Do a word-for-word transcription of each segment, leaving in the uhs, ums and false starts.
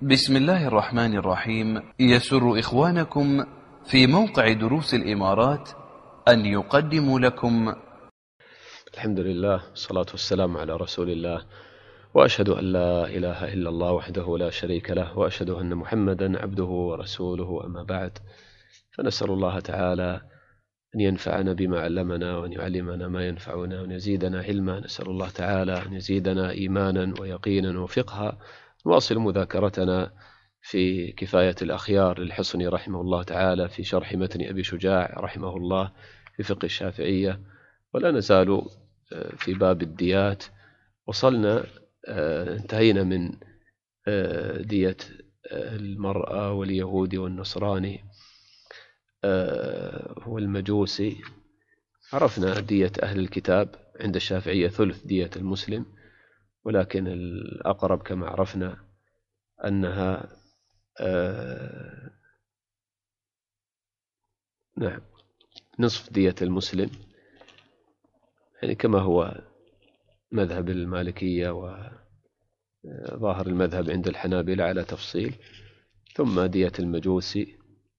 بسم الله الرحمن الرحيم. يسر إخوانكم في موقع دروس الإمارات أن يقدموا لكم الحمد لله والصلاة والسلام على رسول الله، وأشهد أن لا إله إلا الله وحده لا شريك له، وأشهد أن محمدا عبده ورسوله، أما بعد، فنسأل الله تعالى أن ينفعنا بما علمنا وأن يعلمنا ما ينفعنا وأن يزيدنا علما. نسأل الله تعالى أن يزيدنا إيمانا ويقينا وفقها. نواصل مذاكرتنا في كفاية الأخيار للحصني رحمه الله تعالى في شرح متن أبي شجاع رحمه الله في فقه الشافعية، ولا نزال في باب الديات. وصلنا انتهينا من دية المرأة واليهودي والنصراني والمجوسي. عرفنا دية أهل الكتاب عند الشافعية ثلث دية المسلم، ولكن الأقرب كما عرفنا أنها آه نعم نصف دية المسلم، يعني كما هو مذهب المالكية وظاهر المذهب عند الحنابلة على تفصيل. ثم دية المجوسي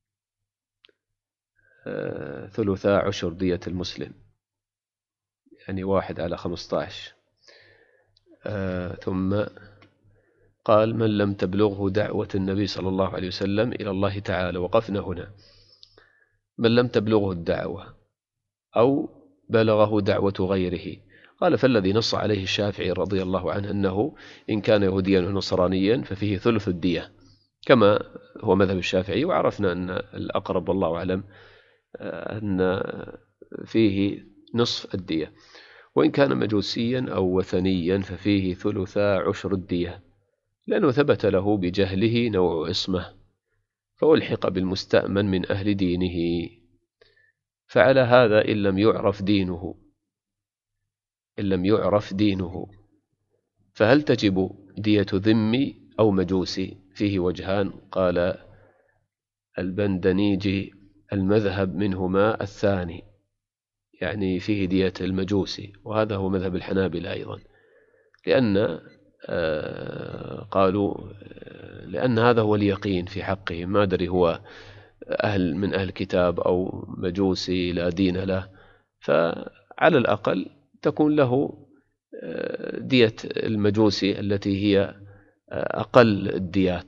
آه ثلثا عشر دية المسلم، يعني واحد على خمسة عشر. آه ثم قال: من لم تبلغه دعوة النبي صلى الله عليه وسلم إلى الله تعالى. وقفنا هنا. من لم تبلغه الدعوة أو بلغه دعوة غيره، قال: فالذي نص عليه الشافعي رضي الله عنه أنه إن كان يهوديا ونصرانيا ففيه ثلث الدية كما هو مذهب الشافعي. وعرفنا أن الأقرب والله أعلم أن فيه نصف الدية. وإن كان مجوسيا أو وثنيا ففيه ثلثا عشر الدية، لأنه ثبت له بجهله نوع عصمة فألحق بالمستأمن من أهل دينه. فعلى هذا إن لم يعرف دينه إن لم يعرف دينه فهل تجب دية ذمي أو مجوسي؟ فيه وجهان. قال البندنيجي: المذهب منهما الثاني، يعني فيه دية المجوسي، وهذا هو مذهب الحنابلة أيضا، لأن آه قالوا لأن هذا هو اليقين في حقه. ما أدري هو أهل من أهل كتاب أو مجوسي لا دين له، فعلى الأقل تكون له دية المجوسي التي هي أقل الديات،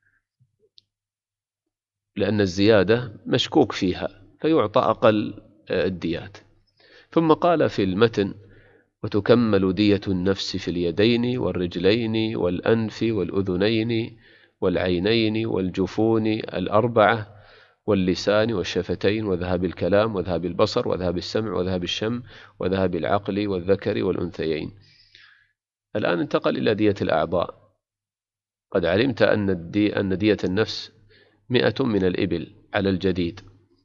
لأن الزيادة مشكوك فيها فيعطى أقل الديات. ثم قال في المتن: وتكمل دية النفس في اليدين والرجلين والأنف والأذنين والعينين والجفون الأربعة واللسان والشفتين وذهاب الكلام وذهاب البصر وذهاب السمع وذهاب الشم وذهاب العقل والذكر والأنثيين. الآن انتقل إلى دية الأعضاء. قد علمت أن, الدي أن دية النفس مئة من الإبل على الجديد.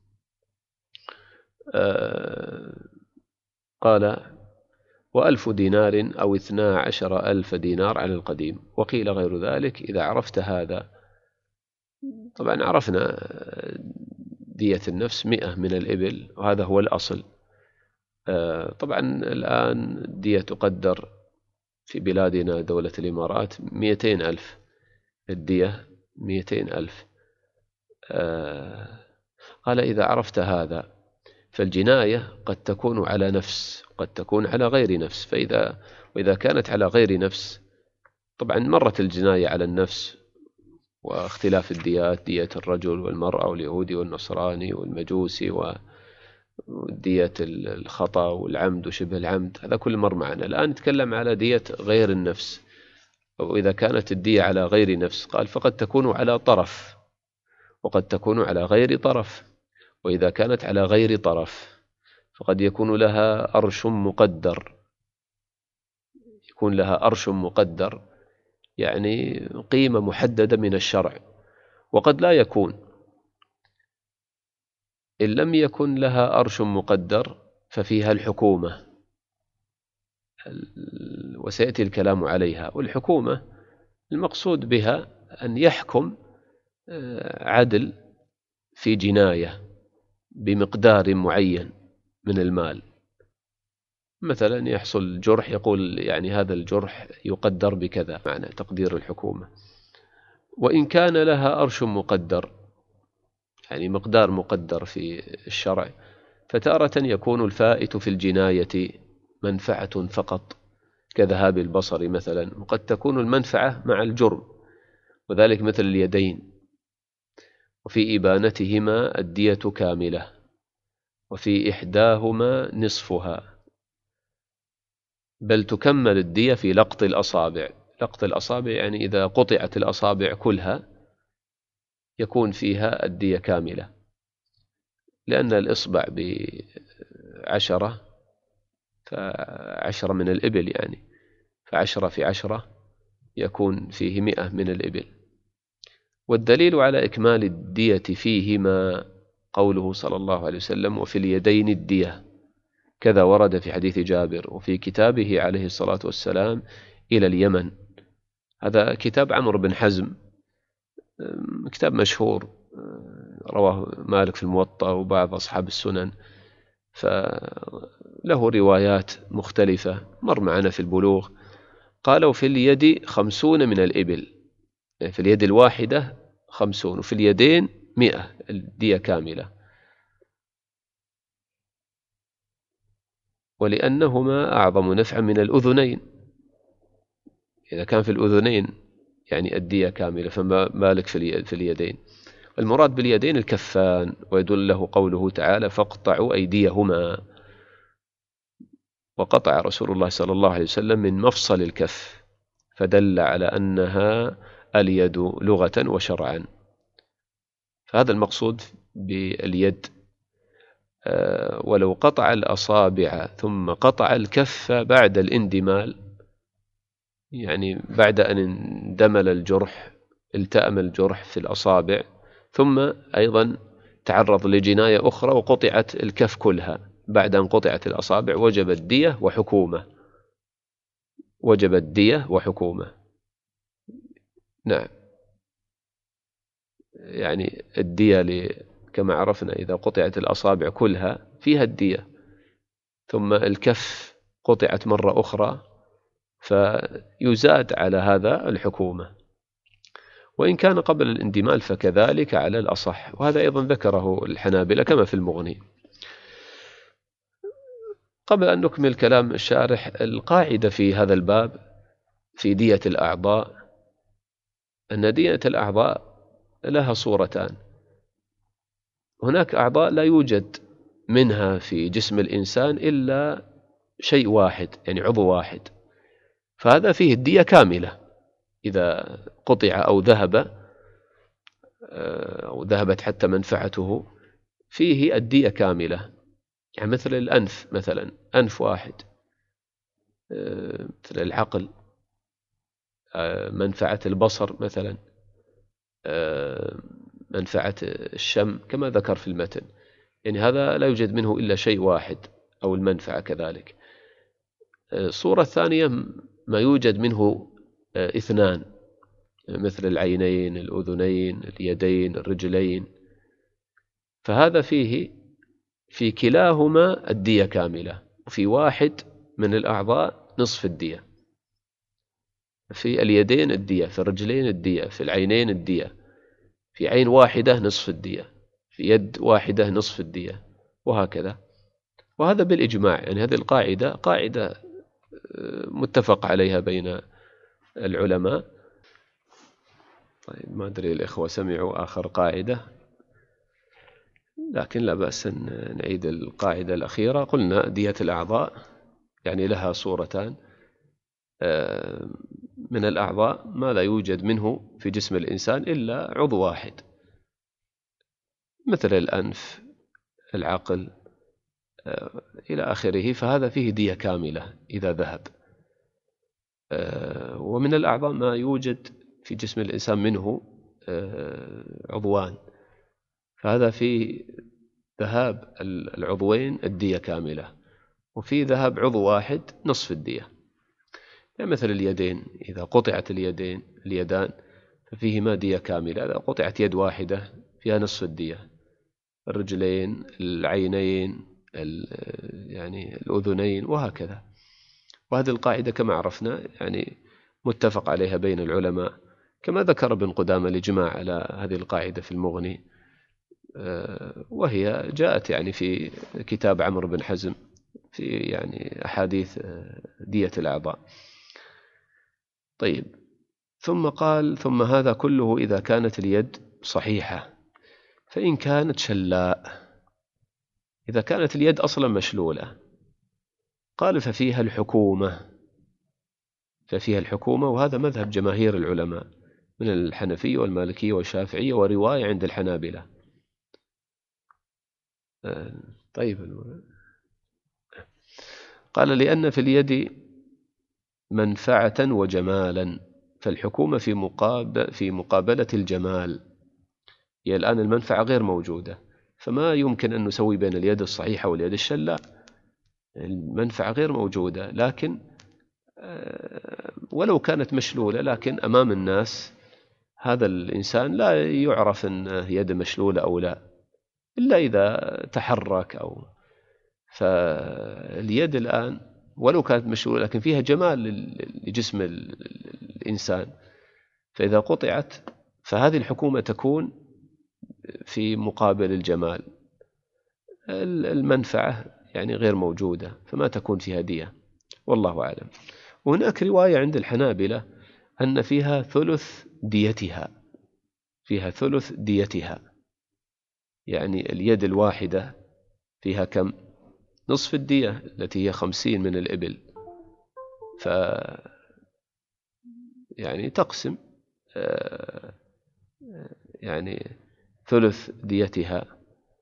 آه قال: وألف دينار أو اثنا عشر ألف دينار على القديم، وقيل غير ذلك. إذا عرفت هذا، طبعا عرفنا دية النفس مئة من الإبل وهذا هو الأصل. آه طبعا الآن دية تقدر في بلادنا دولة الإمارات مئتين ألف، الدية مئتين ألف. آه قال: إذا عرفت هذا فالجناية قد تكون على نفس قد تكون على غير نفس. فإذا وإذا كانت على غير نفس، طبعا مرت الجناية على النفس واختلاف الديات، دية الرجل والمرأة واليهودي والنصراني والمجوسي ودية الخطأ والعمد وشبه العمد، هذا كل مر معنا. الآن نتكلم على دية غير النفس. وإذا كانت الدية على غير نفس، قال: فقد تكون على طرف وقد تكون على غير طرف. وإذا كانت على غير طرف فقد يكون لها أرش مقدر يكون لها أرش مقدر يعني قيمة محددة من الشرع. وقد لا يكون. إن لم يكن لها أرش مقدر ففيها الحكومة، وسيأتي الكلام عليها. والحكومة المقصود بها أن يحكم عدل في جناية بمقدار معين من المال. مثلا يحصل جرح، يقول يعني هذا الجرح يقدر بكذا، معنى تقدير الحكومة. وإن كان لها أرش مقدر، يعني مقدار مقدر في الشرع، فتارة يكون الفائت في الجناية منفعة فقط كذهاب البصر مثلا، وقد تكون المنفعة مع الجرم، وذلك مثل اليدين، وفي إبانتهما الدية كاملة، وفي إحداهما نصفها، بل تكمل الدية في لقط الأصابع. لقط الأصابع يعني إذا قطعت الأصابع كلها يكون فيها الدية كاملة، لأن الإصبع بعشرة فعشرة من الإبل، يعني فعشرة في عشرة يكون فيه مئة من الإبل. والدليل على إكمال الدية فيهما قوله صلى الله عليه وسلم: وفي اليدين الدية، كذا ورد في حديث جابر. وفي كتابه عليه الصلاة والسلام إلى اليمن، هذا كتاب عمرو بن حزم، كتاب مشهور رواه مالك في الموطأ وبعض أصحاب السنن، فله روايات مختلفة مر معنا في البلوغ. قالوا في اليد خمسون من الإبل، في اليد الواحدة خمسون، وفي اليدين مئة، الدية كاملة. ولأنهما أعظم نفعا من الأذنين، إذا كان في الأذنين يعني الدية كاملة، فما بالك في اليدين. المراد باليدين الكفان، ويدل له قوله تعالى: فاقطعوا أيديهما. وقطع رسول الله صلى الله عليه وسلم من مفصل الكف، فدل على أنها اليد لغة وشرعا. فهذا المقصود باليد. ولو قطع الأصابع ثم قطع الكف بعد الاندمال، يعني بعد أن اندمل الجرح، التأم الجرح في الأصابع، ثم أيضا تعرض لجناية أخرى وقطعت الكف كلها بعد أن قطعت الأصابع، وجبت دية وحكومة، وجبت دية وحكومة. نعم، يعني الدية كما عرفنا إذا قطعت الأصابع كلها فيها الدية، ثم الكف قطعت مرة أخرى فيزاد على هذا الحكومة. وإن كان قبل الاندمال فكذلك على الأصح، وهذا أيضا ذكره الحنابلة كما في المغني. قبل أن نكمل كلام الشارح، القاعدة في هذا الباب في دية الأعضاء أن دية الأعضاء لها صورتان. هناك أعضاء لا يوجد منها في جسم الإنسان إلا شيء واحد، يعني عضو واحد، فهذا فيه الدية كاملة إذا قطع أو ذهب أو ذهبت حتى منفعته، فيه الدية كاملة. يعني مثل الأنف، مثلا أنف واحد، مثل العقل، منفعة البصر مثلا، منفعة الشم كما ذكر في المتن، يعني هذا لا يوجد منه إلا شيء واحد، أو المنفعة كذلك. الصورة الثانية ما يوجد منه اثنان، مثل العينين، الأذنين، اليدين، الرجلين، فهذا فيه في كلاهما الدية كاملة، وفي واحد من الأعضاء نصف الدية. في اليدين الدية، في الرجلين الدية، في العينين الدية، في عين واحدة نصف الدية، في يد واحدة نصف الدية، وهكذا. وهذا بالإجماع، يعني هذه القاعدة قاعدة متفق عليها بين العلماء. طيب، ما أدري الإخوة سمعوا آخر قاعدة، لكن لا بأس أن نعيد القاعدة الأخيرة. قلنا دية الأعضاء يعني لها صورتان، من الأعضاء ما لا يوجد منه في جسم الإنسان إلا عضو واحد، مثل الأنف، العقل إلى آخره، فهذا فيه دية كاملة إذا ذهب. ومن الأعضاء ما يوجد في جسم الإنسان منه عضوان، فهذا فيه ذهاب العضوين الدية كاملة، وفي ذهاب عضو واحد نصف الدية. يعني مثل اليدين، إذا قطعت اليدين اليدان ففيهما دية كاملة، إذا قطعت يد واحدة فيها نصف الدية. الرجلين، العينين، يعني الأذنين، وهكذا. وهذه القاعدة كما عرفنا يعني متفق عليها بين العلماء، كما ذكر ابن قدامة الإجماع على هذه القاعدة في المغني، وهي جاءت يعني في كتاب عمرو بن حزم في يعني أحاديث دية الأعضاء. طيب، ثم قال: ثم هذا كله إذا كانت اليد صحيحة، فإن كانت شلاء، إذا كانت اليد أصلا مشلولة، قال: ففيها الحكومة، ففيها الحكومة وهذا مذهب جماهير العلماء من الحنفية والمالكية والشافعية ورواية عند الحنابلة. طيب، قال: لأن في اليد منفعة وجمالا، فالحكومة في مقابل في مقابلة الجمال. هي الآن المنفعة غير موجودة، فما يمكن أن نسوي بين اليد الصحيحة واليد الشلاء، المنفعة غير موجودة. لكن ولو كانت مشلولة، لكن أمام الناس هذا الإنسان لا يعرف أن يد مشلولة أو لا، إلا إذا تحرك أو فاليد الآن ولو كانت مشلولة لكن فيها جمال لجسم الإنسان، فإذا قطعت فهذه الحكومة تكون في مقابل الجمال، المنفعة يعني غير موجودة، فما تكون فيها دية، والله أعلم. وهناك رواية عند الحنابلة أن فيها ثلث ديتها، فيها ثلث ديتها، يعني اليد الواحدة فيها كم؟ نصف الدية التي هي خمسين من الإبل، ف يعني تقسم يعني ثلث ديتها،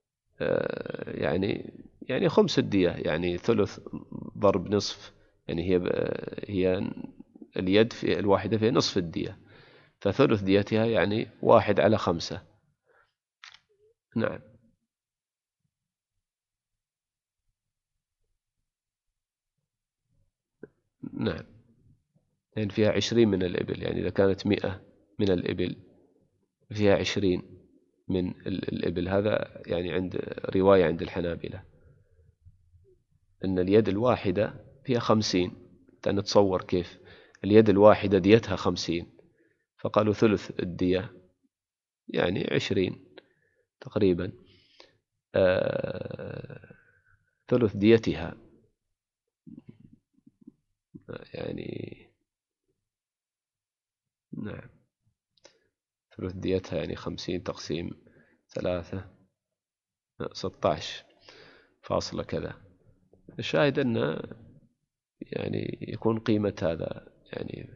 يعني يعني خمس الدية، يعني ثلث ضرب نصف، يعني هي هي اليد في الواحدة فيها نصف الدية، فثلث ديتها يعني واحد على خمسة. نعم. نعم، يعني فيها عشرين من الإبل، يعني إذا كانت مئة من الإبل فيها عشرين من الإبل. هذا يعني عند رواية عند الحنابلة أن اليد الواحدة فيها خمسين، نتصور كيف اليد الواحدة ديتها خمسين، فقالوا ثلث الدية يعني عشرين تقريبا، آه ثلث ديتها يعني نعم ثلث ديتها يعني خمسين تقسيم ثلاثة ستة عشر فاصلة كذا. الشاهد أن يعني يكون قيمة هذا يعني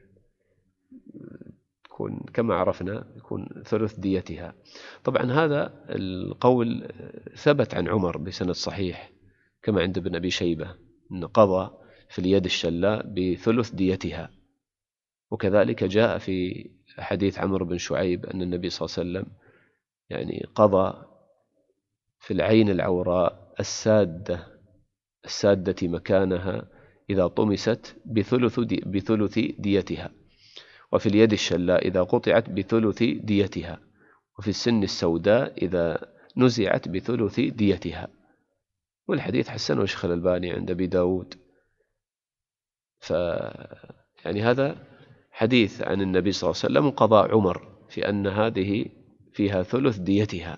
يكون كما عرفنا يكون ثلث ديتها. طبعا هذا القول ثبت عن عمر بسند صحيح كما عند ابن أبي شيبة أن قضى في اليد الشلاء بثلث ديتها، وكذلك جاء في حديث عمرو بن شعيب أن النبي صلى الله عليه وسلم يعني قضى في العين العوراء السادة السادة مكانها إذا طمست بثلث, دي بثلث ديتها، وفي اليد الشلاء إذا قطعت بثلث ديتها، وفي السن السوداء إذا نزعت بثلث ديتها. والحديث حسنه الشيخ الألباني عند أبي داود. ف يعني هذا حديث عن النبي صلى الله عليه وسلم قضاء عمر في أن هذه فيها ثلث ديتها.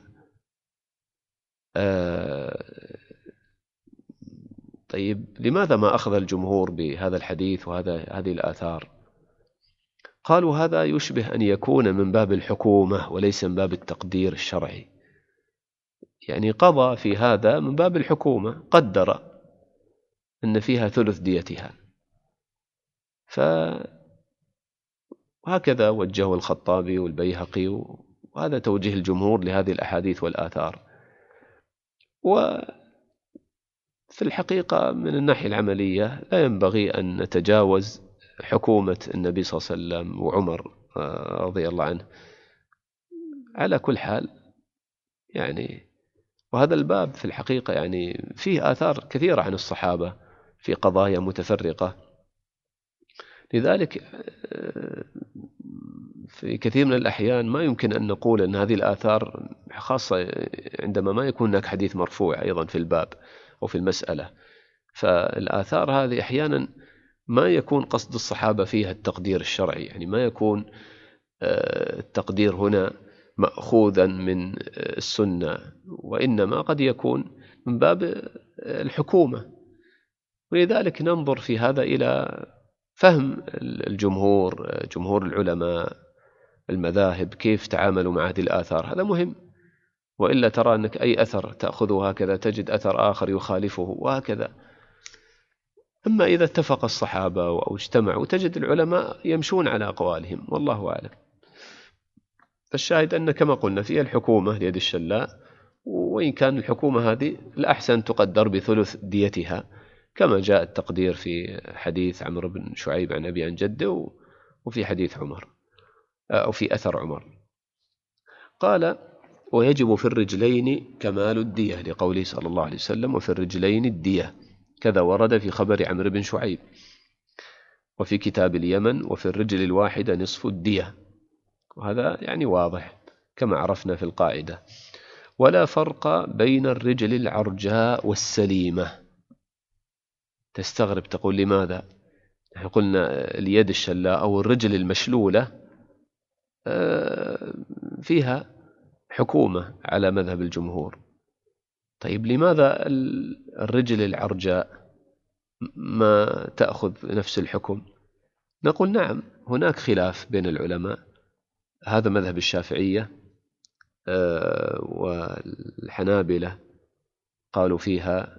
آه طيب، لماذا ما أخذ الجمهور بهذا الحديث وهذا هذه الآثار؟ قالوا هذا يشبه أن يكون من باب الحكومة وليس من باب التقدير الشرعي، يعني قضى في هذا من باب الحكومة، قدر أن فيها ثلث ديتها، فهكذا وجهه الخطابي والبيهقي، وهذا توجيه الجمهور لهذه الأحاديث والآثار. وفي الحقيقة من الناحية العملية لا ينبغي أن نتجاوز حكومة النبي صلى الله عليه وسلم وعمر رضي الله عنه على كل حال يعني. وهذا الباب في الحقيقة يعني فيه آثار كثيرة عن الصحابة في قضايا متفرقة، لذلك في كثير من الأحيان ما يمكن أن نقول أن هذه الآثار، خاصة عندما ما يكون هناك حديث مرفوع أيضا في الباب أو في المسألة، فالآثار هذه أحيانا ما يكون قصد الصحابة فيها التقدير الشرعي، يعني ما يكون التقدير هنا مأخوذا من السنة، وإنما قد يكون من باب الحكومة. ولذلك ننظر في هذا إلى فهم الجمهور، جمهور العلماء، المذاهب، كيف تعاملوا مع هذه الآثار، هذا مهم. وإلا ترى أنك أي أثر تأخذه هكذا تجد أثر آخر يخالفه وهكذا. أما إذا اتفق الصحابة أو اجتمعوا تجد العلماء يمشون على أقوالهم، والله أعلم. فالشاهد أن كما قلنا فيها الحكومة ليد الشلاء، وإن كان الحكومة هذه الأحسن تقدر بثلث ديتها، كما جاء التقدير في حديث عمرو بن شعيب عن أبي عن جده، وفي حديث عمر أو في أثر عمر. قال: ويجب في الرجلين كمال الدية، لقوله صلى الله عليه وسلم: وفي الرجلين الدية، كذا ورد في خبر عمرو بن شعيب. وفي كتاب اليمن: وفي الرجل الواحدة نصف الدية، وهذا يعني واضح كما عرفنا في القاعدة. ولا فرق بين الرجل العرجاء والسليمة. تستغرب تقول لماذا؟ نحن قلنا اليد الشلاء أو الرجل المشلولة فيها حكومة على مذهب الجمهور. طيب لماذا الرجل العرجاء ما تأخذ نفس الحكم؟ نقول نعم، هناك خلاف بين العلماء. هذا مذهب الشافعية والحنابلة، قالوا فيها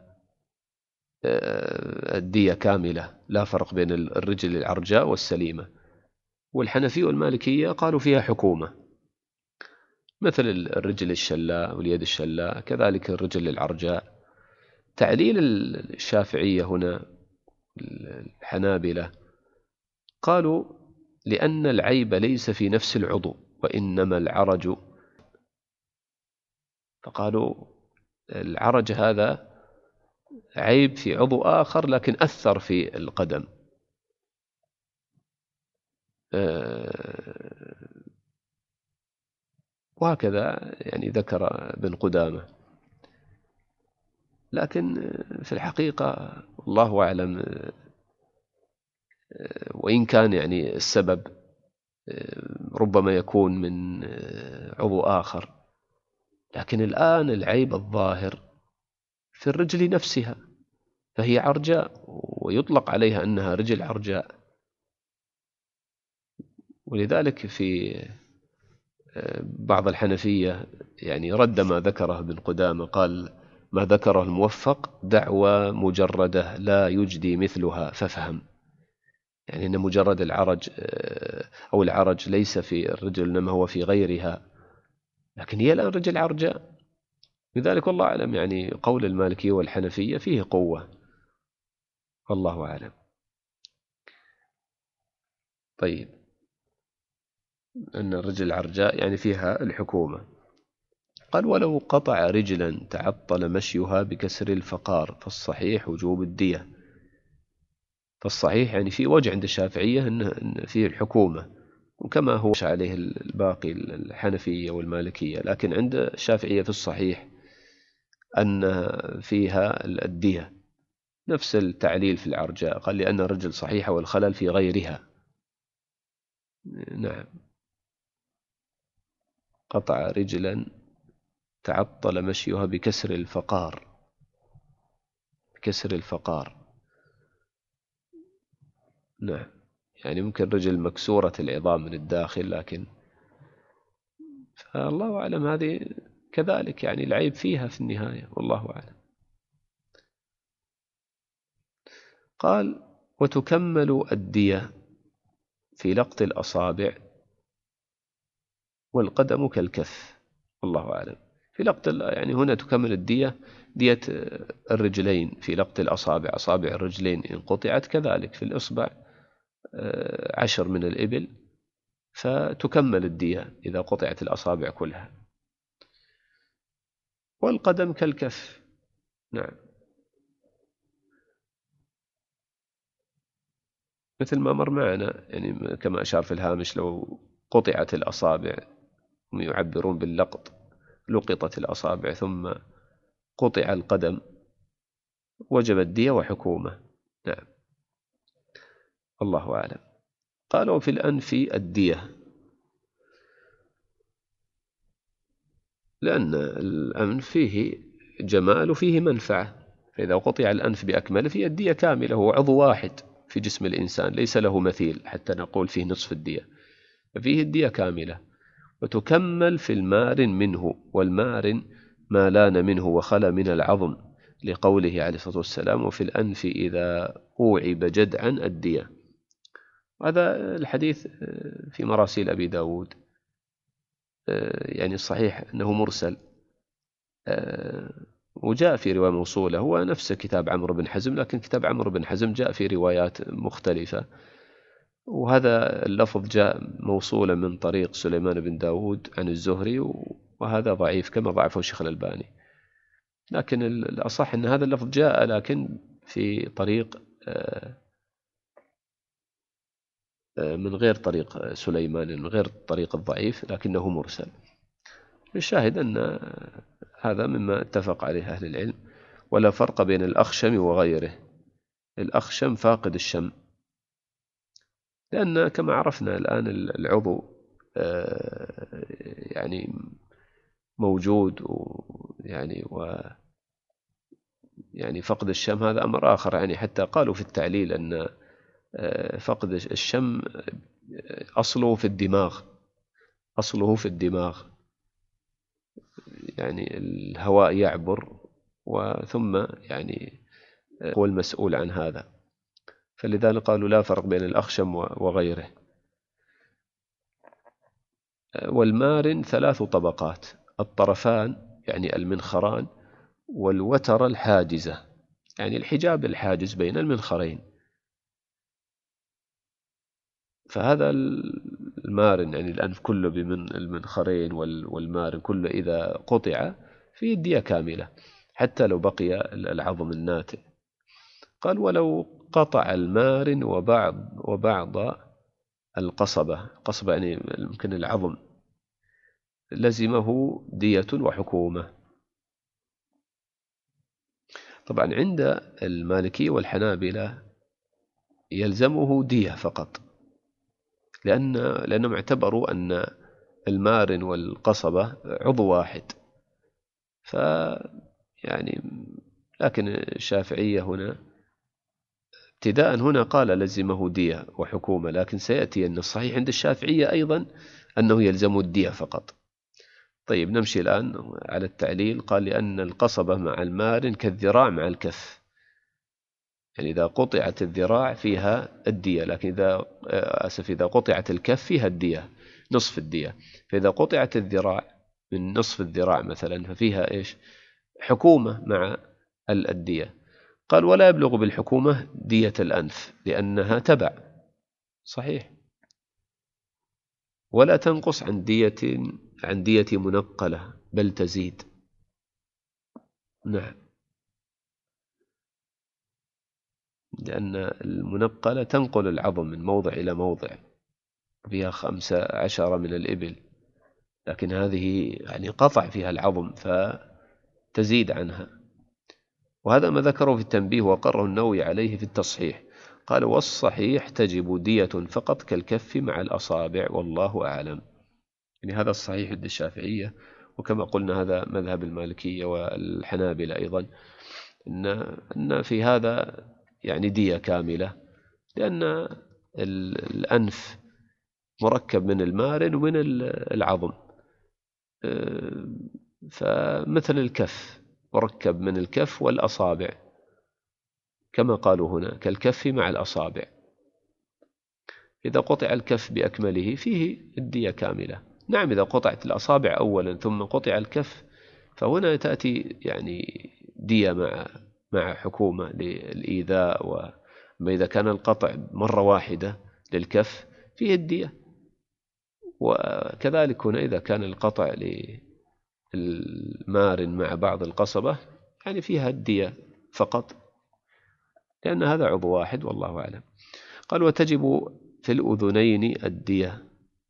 الدية كاملة، لا فرق بين الرجل العرجاء والسليمة. والحنفية والمالكية قالوا فيها حكومة، مثل الرجل الشلاء واليد الشلاء، كذلك الرجل العرجاء. تعليل الشافعية هنا الحنابلة قالوا: لأن العيب ليس في نفس العضو، وإنما العرج. فقالوا العرج هذا عيب في عضو آخر لكن أثر في القدم. وهكذا يعني ذكر ابن قدامة. لكن في الحقيقة الله أعلم، وإن كان يعني السبب ربما يكون من عضو آخر، لكن الآن العيب الظاهر في الرجل نفسها، فهي عرجاء ويطلق عليها أنها رجل عرجاء. ولذلك في بعض الحنفية يعني رد ما ذكره ابن قدامة، قال: ما ذكره الموفق دعوى مجردة لا يجدي مثلها فافهم. يعني أن مجرد العرج أو العرج ليس في الرجل إنما هو في غيرها، لكن هي الآن رجل عرجاء. لذلك والله أعلم يعني قول المالكية والحنفية فيه قوة، والله أعلم. طيب، أن الرجل العرجاء يعني فيها الحكومة. قال: ولو قطع رجلا تعطل مشيها بكسر الفقار فالصحيح وجوب الدية. فالصحيح يعني في وجه عند الشافعية أن فيه الحكومة، وكما هو عليه الباقي الحنفية والمالكية، لكن عند الشافعية في الصحيح أن فيها الدية. نفس التعليل في العرجاء، قال: لأن الرجل صحيحة والخلل في غيرها. نعم، قطع رجلا تعطل مشيها بكسر الفقار، بكسر الفقار. نعم، يعني ممكن رجل مكسورة العظام من الداخل، لكن فالله أعلم هذه كذلك يعني العيب فيها في النهاية، والله أعلم. قال: وتكمل الدية في لقط الأصابع والقدم كالكف، والله أعلم. في لقط يعني هنا تكمل الدية دية الرجلين في لقط الأصابع، أصابع الرجلين إن قطعت، كذلك في الإصبع عشر من الإبل، فتكمل الدية إذا قطعت الأصابع كلها. والقدم كالكف. نعم، مثل ما مر معنا يعني كما أشار في الهامش، لو قطعت الأصابع، هم يعبرون باللقط، لقطت الأصابع ثم قطع القدم، وجب الدية وحكومة. نعم، الله أعلم. قالوا في الأنف الدية، لأن الأنف فيه جمال وفيه منفعة، فإذا قطع الأنف بأكمله فيه الدية كاملة. هو عضو واحد في جسم الإنسان ليس له مثيل حتى نقول فيه نصف الدية، ففيه الدية كاملة. وتكمل في المارن منه، والمارن ما لان منه وخلا من العظم، لقوله عليه الصلاة والسلام: وفي الأنف إذا أوعب جدعا الدية. هذا الحديث في مراسيل أبي داود، يعني الصحيح أنه مرسل، وجاء في رواية موصولة. هو نفس كتاب عمرو بن حزم، لكن كتاب عمرو بن حزم جاء في روايات مختلفة، وهذا اللفظ جاء موصولا من طريق سليمان بن داود عن الزهري، وهذا ضعيف كما ضعفه الشيخ الألباني. لكن الأصح أن هذا اللفظ جاء لكن في طريق من غير طريق سليمان، من غير طريق الضعيف، لكنه مرسل. الشاهد أن هذا مما اتفق عليه أهل العلم. ولا فرق بين الأخشم وغيره. الأخشم فاقد الشم، لأن كما عرفنا الآن العضو يعني موجود، ويعني و يعني فقد الشم هذا أمر آخر. يعني حتى قالوا في التعليل أن فقد الشم أصله في الدماغ، أصله في الدماغ، يعني الهواء يعبر وثم يعني هو المسؤول عن هذا، فلذلك قالوا لا فرق بين الأخشم وغيره. والمارن ثلاث طبقات: الطرفان يعني المنخران، والوتر الحاجزة يعني الحجاب الحاجز بين المنخرين. فهذا المارن يعني الأنف كله بمن المنخرين والمارن كله إذا قطع فيه الدية كاملة حتى لو بقي العظم الناتئ. قال: ولو قطع المارن وبعض وبعض القصبة، قصبة يعني يمكن العظم، لزمه دية وحكومة. طبعا عند المالكي والحنابلة يلزمه دية فقط، لأن لأنهم اعتبروا أن المارن والقصبة عضو واحد. ف يعني لكن الشافعية هنا ابتداء هنا قال لزمه دية وحكومة، لكن سيأتي أن الصحيح عند الشافعية أيضا أنه يلزمه الدية فقط. طيب نمشي الآن على التعليل. قال: لأن القصبة مع المارن كالذراع مع الكف، يعني إذا قطعت الذراع فيها الدية، لكن إذا أسف إذا قطعت الكف فيها الدية نصف الدية. فإذا قطعت الذراع من نصف الذراع مثلا ففيها إيش؟ حكومة مع الدية. قال: ولا يبلغ بالحكومة دية الأنف لأنها تبع، صحيح، ولا تنقص عن دية عن دية منقلة بل تزيد. نعم، لأن المنقلة تنقل العظم من موضع إلى موضع، فيها خمسة عشر من الإبل، لكن هذه يعني قطع فيها العظم فتزيد عنها. وهذا ما ذكره في التنبيه وقره النووي عليه في التصحيح. قال: والصحيح تجب دية فقط كالكف مع الأصابع والله أعلم. يعني هذا الصحيح عند الشافعية، وكما قلنا هذا مذهب المالكية والحنابلة أيضا، إن أن في هذا يعني دية كاملة، لأن الأنف مركب من المارن ومن العظم، فمثل الكف مركب من الكف والأصابع، كما قالوا هنا كالكف مع الأصابع. إذا قطع الكف بأكمله فيه الدية كاملة. نعم، إذا قطعت الأصابع أولا ثم قطع الكف فهنا تأتي يعني دية مع مع حكومة للإيذاء. وما إذا كان القطع مرة واحدة للكف فيه الدية، وكذلك هنا إذا كان القطع للمارن مع بعض القصبة يعني فيها الدية فقط، لأن هذا عضو واحد والله أعلم. قال: وتجب في الأذنين الدية.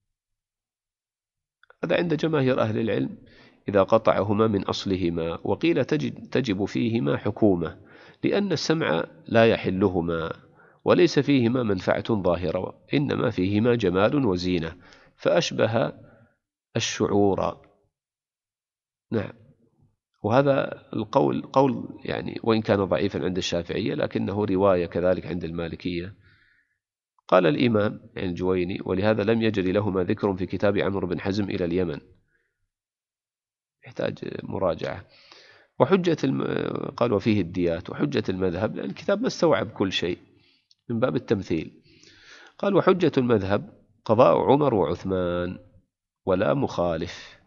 هذا عند جماهير أهل العلم إذا قطعهما من أصلهما، وقيل تجب فيهما حكومة، لأن السمع لا يحلهما وليس فيهما منفعة ظاهرة، إنما فيهما جمال وزينة، فأشبه الشعور. نعم. وهذا القول قول يعني وإن كان ضعيفا عند الشافعية لكنه رواية كذلك عند المالكية. قال الإمام يعني الجويني: ولهذا لم يجري لهما ذكر في كتاب عمرو بن حزم إلى اليمن، يحتاج مراجعة. وحجة الم... قال وفيه الديات. وحجة المذهب، لأن الكتاب ما استوعب كل شيء من باب التمثيل. قال وحجة المذهب قضاء عمر وعثمان ولا مخالف.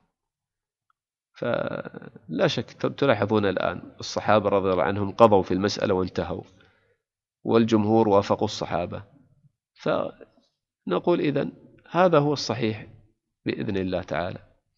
فلا شك تلاحظون الآن الصحابة رضي الله عنهم قضوا في المسألة وانتهوا، والجمهور وافقوا الصحابة. فنقول إذن هذا هو الصحيح بإذن الله تعالى.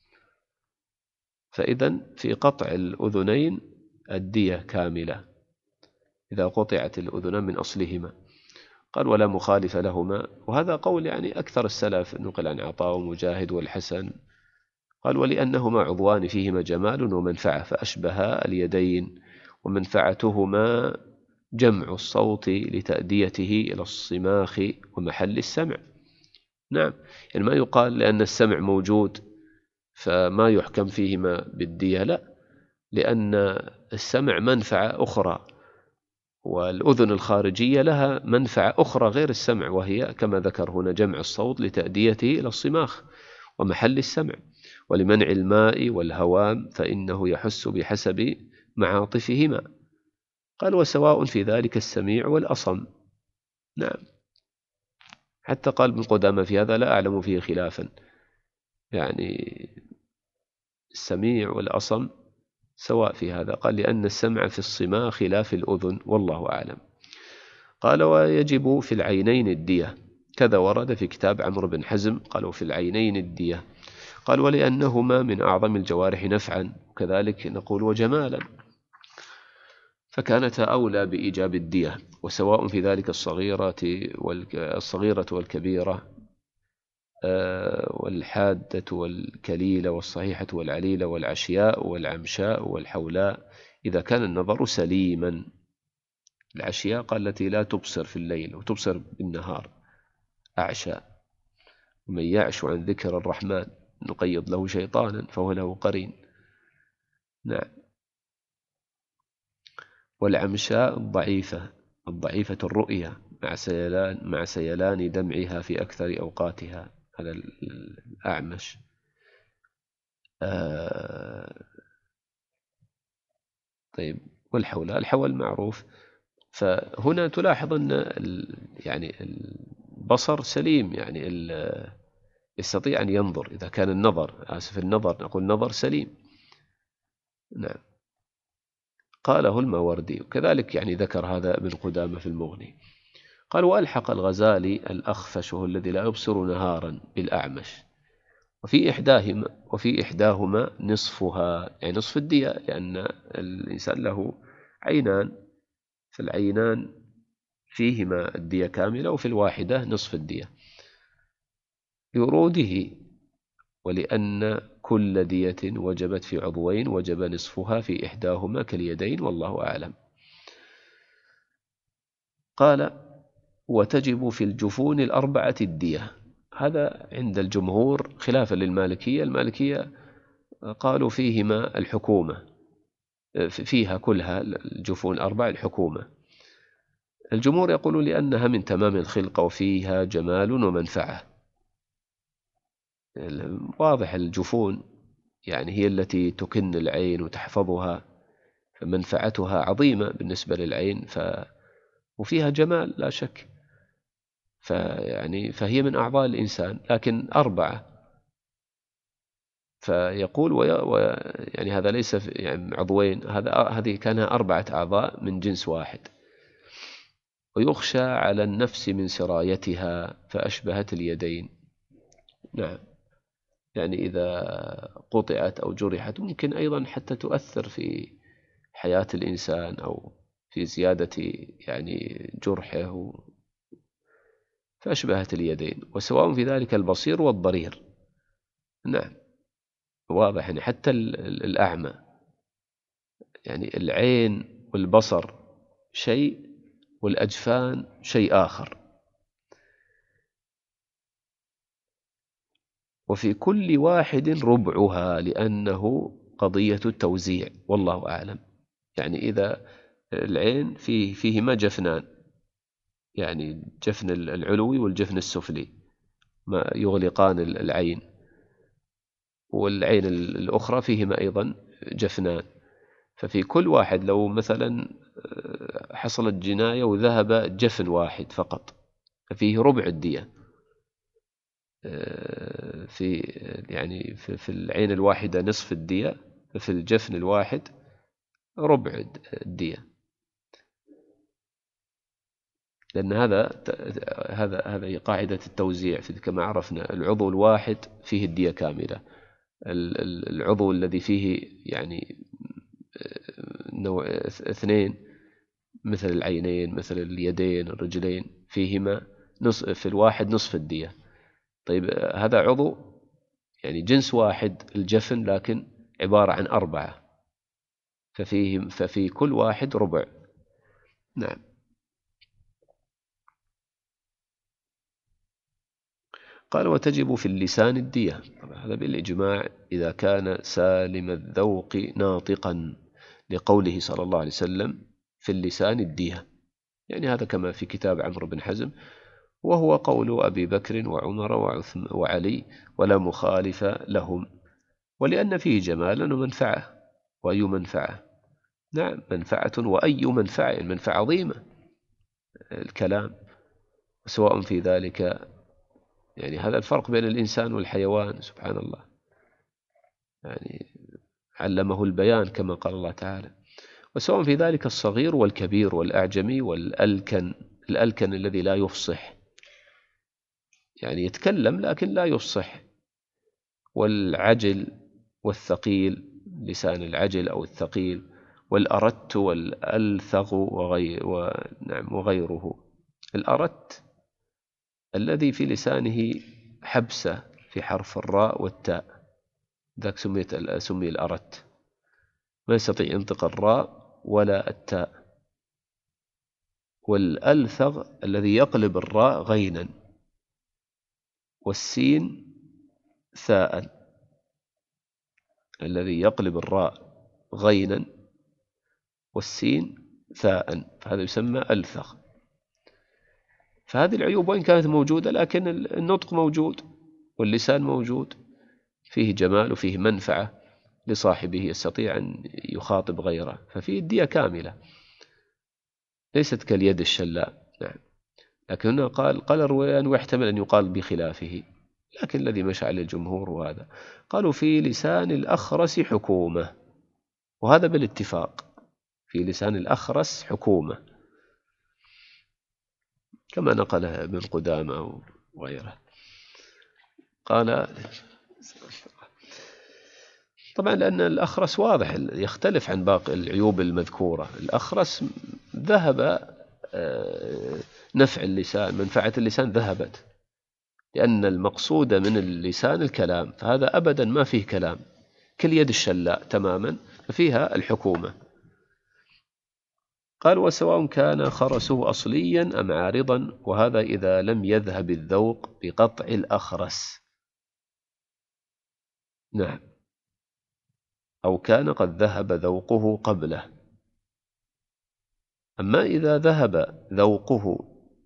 فإذن في قطع الأذنين الدية كاملة إذا قطعت الأذنان من أصلهما. قال ولا مخالف لهما، وهذا قول يعني أكثر السلف، نقل عن عطاء ومجاهد والحسن. قال ولأنهما عضوان فيهما جمال ومنفعة فأشبها اليدين، ومنفعتهما جمع الصوت لتأديته إلى الصماخ ومحل السمع. نعم، يعني ما يقال لأن السمع موجود فما يحكم فيهما بالدية، لا، لأن السمع منفعة أخرى، والأذن الخارجية لها منفعة أخرى غير السمع، وهي كما ذكر هنا جمع الصوت لتأديته إلى الصماخ ومحل السمع. ولمنع الماء والهوام فإنه يحس بحسب معاطفهما. قال وسواء في ذلك السميع والأصم. نعم، حتى قال ابن قدامة في هذا لا أعلم فيه خلافا، يعني السميع والأصم سواء في هذا. قال لأن السمع في الصماخ لا في الأذن، والله أعلم. قال ويجب في العينين الدية، كذا ورد في كتاب عمرو بن حزم، قالوا في العينين الدية. قال ولأنهما من أعظم الجوارح نفعا، وكذلك نقول وجمالا، فكانتا أولى بإيجاب الدية. وسواء في ذلك الصغيرة والصغيرة والكبيرة والحادة والكليلة والصحيحة والعليلة والعشياء والعمشاء والحولاء إذا كان النظر سليما. العشياء قال التي لا تبصر في الليل وتبصر بالنهار، أعشى. ومن يعش عن ذكر الرحمن نقيض له شيطانا فهو له قرين. نعم. والعمشاء الضعيفة، الضعيفة الرؤية مع سيلان, مع سيلان دمعها في أكثر أوقاتها، هذا الأعمش. آه طيب، والحول، الحول معروف. فهنا تلاحظ أن يعني البصر سليم، يعني يستطيع أن ينظر إذا كان النظر، آسف النظر نقول نظر سليم. نعم. قاله الماوردي، وكذلك يعني ذكر هذا ابن قدامة في المغني. قال وألحق الغزالي الأخفش وهو الذي لا يبصر نهارا بالأعمش، وفي إحداهما وفي إحداهما نصفها، يعني نصف الدية، لأن الإنسان له عينان، فالعينان فيهما الدية كاملة، وفي الواحدة نصف الدية لوروده. ولأن كل دية وجبت في عضوين وجب نصفها في إحداهما كاليدين، والله أعلم. قال وتجب في الجفون الأربعة الدية. هذا عند الجمهور خلافا للمالكية. المالكية قالوا فيهما الحكومة، فيها كلها الجفون الأربع الحكومة. الجمهور يقولون لأنها من تمام الخلقة وفيها جمال ومنفعة. واضح الجفون يعني هي التي تكن العين وتحفظها، فمنفعتها عظيمة بالنسبة للعين، ف... وفيها جمال لا شك، فيعني فهي من أعضاء الإنسان، لكن أربعة. فيقول وي... و... يعني هذا ليس يعني عضوين، هذا هذه كانها أربعة أعضاء من جنس واحد. ويخشى على النفس من سرايتها فأشبهت اليدين. نعم، يعني إذا قطعت أو جرحت ممكن أيضا حتى تؤثر في حياة الإنسان أو في زيادة يعني جرحه، فأشبهت اليدين. وسواء في ذلك البصير والضرير. نعم، واضح يعني حتى الأعمى، يعني العين والبصر شيء والأجفان شيء آخر. وفي كل واحد ربعها، لأنه قضية التوزيع والله أعلم. يعني إذا العين فيه فيهما جفنان، يعني الجفن العلوي والجفن السفلي ما يغلقان العين، والعين الأخرى فيهما أيضا جفنان، ففي كل واحد لو مثلا حصلت جناية وذهب جفن واحد فقط ففيه ربع الدية، في يعني في العين الواحدة نصف الدية، ففي الجفن الواحد ربع الدية، لأن هذا هذا هذا قاعدة التوزيع. كما عرفنا العضو الواحد فيه الدية كاملة، العضو الذي فيه يعني نوع اثنين مثل العينين مثل اليدين الرجلين فيهما نصف، في الواحد نصف الدية. طيب هذا عضو يعني جنس واحد الجفن لكن عبارة عن أربعة، ففيه ففي كل واحد ربع. نعم. قال وتجب في اللسان الدية، هذا بالإجماع إذا كان سالم الذوق ناطقا، لقوله صلى الله عليه وسلم في اللسان الدية، يعني هذا كما في كتاب عمرو بن حزم، وهو قول أبي بكر وعمر وعلي ولا مخالف لهم، ولأن فيه جمالا ومنفعة. وأي منفعة؟ نعم منفعة، وأي منفعة، المنفعة عظيمة الكلام، سواء في ذلك يعني هذا الفرق بين الإنسان والحيوان سبحان الله، يعني علمه البيان كما قال الله تعالى، وسواء في ذلك الصغير والكبير والأعجمي والألكن، الألكن الذي لا يفصح يعني يتكلم لكن لا يفصح، والعجل والثقيل، لسان العجل أو الثقيل، والأرت والألثغ وغير ونعم وغيره. الأرت الذي في لسانه حبسة في حرف الراء والتاء، ذاك سميت سمي الأرت، ما يستطيع ينطق الراء ولا التاء. والألثغ الذي يقلب الراء غينا والسين ثاء، الذي يقلب الراء غينا والسين ثاء، فهذا يسمى ألثغ. فهذه العيوب وإن كانت موجودة لكن النطق موجود واللسان موجود، فيه جمال وفيه منفعة لصاحبه، يستطيع أن يخاطب غيره، ففيه الدية كاملة ليست كاليد الشلاء. نعم. لكن هنا قال قال الرويان ويحتمل أن يقال بخلافه، لكن الذي مشى عليه الجمهور وهذا قالوا في لسان الأخرس حكومة، وهذا بالاتفاق، في لسان الأخرس حكومة كما نقله ابن قدامة وغيره. قال طبعا لأن الأخرس واضح يختلف عن باقي العيوب المذكورة، الأخرس ذهب نفع اللسان، منفعة اللسان ذهبت، لأن المقصود من اللسان الكلام، فهذا أبدا ما فيه كلام كاليد الشلاء تماما، ففيها الحكومة. قال وسواء كان خرسه أصليا أم عارضا، وهذا إذا لم يذهب الذوق بقطع الأخرس. نعم. أو كان قد ذهب ذوقه قبله. أما إذا ذهب ذوقه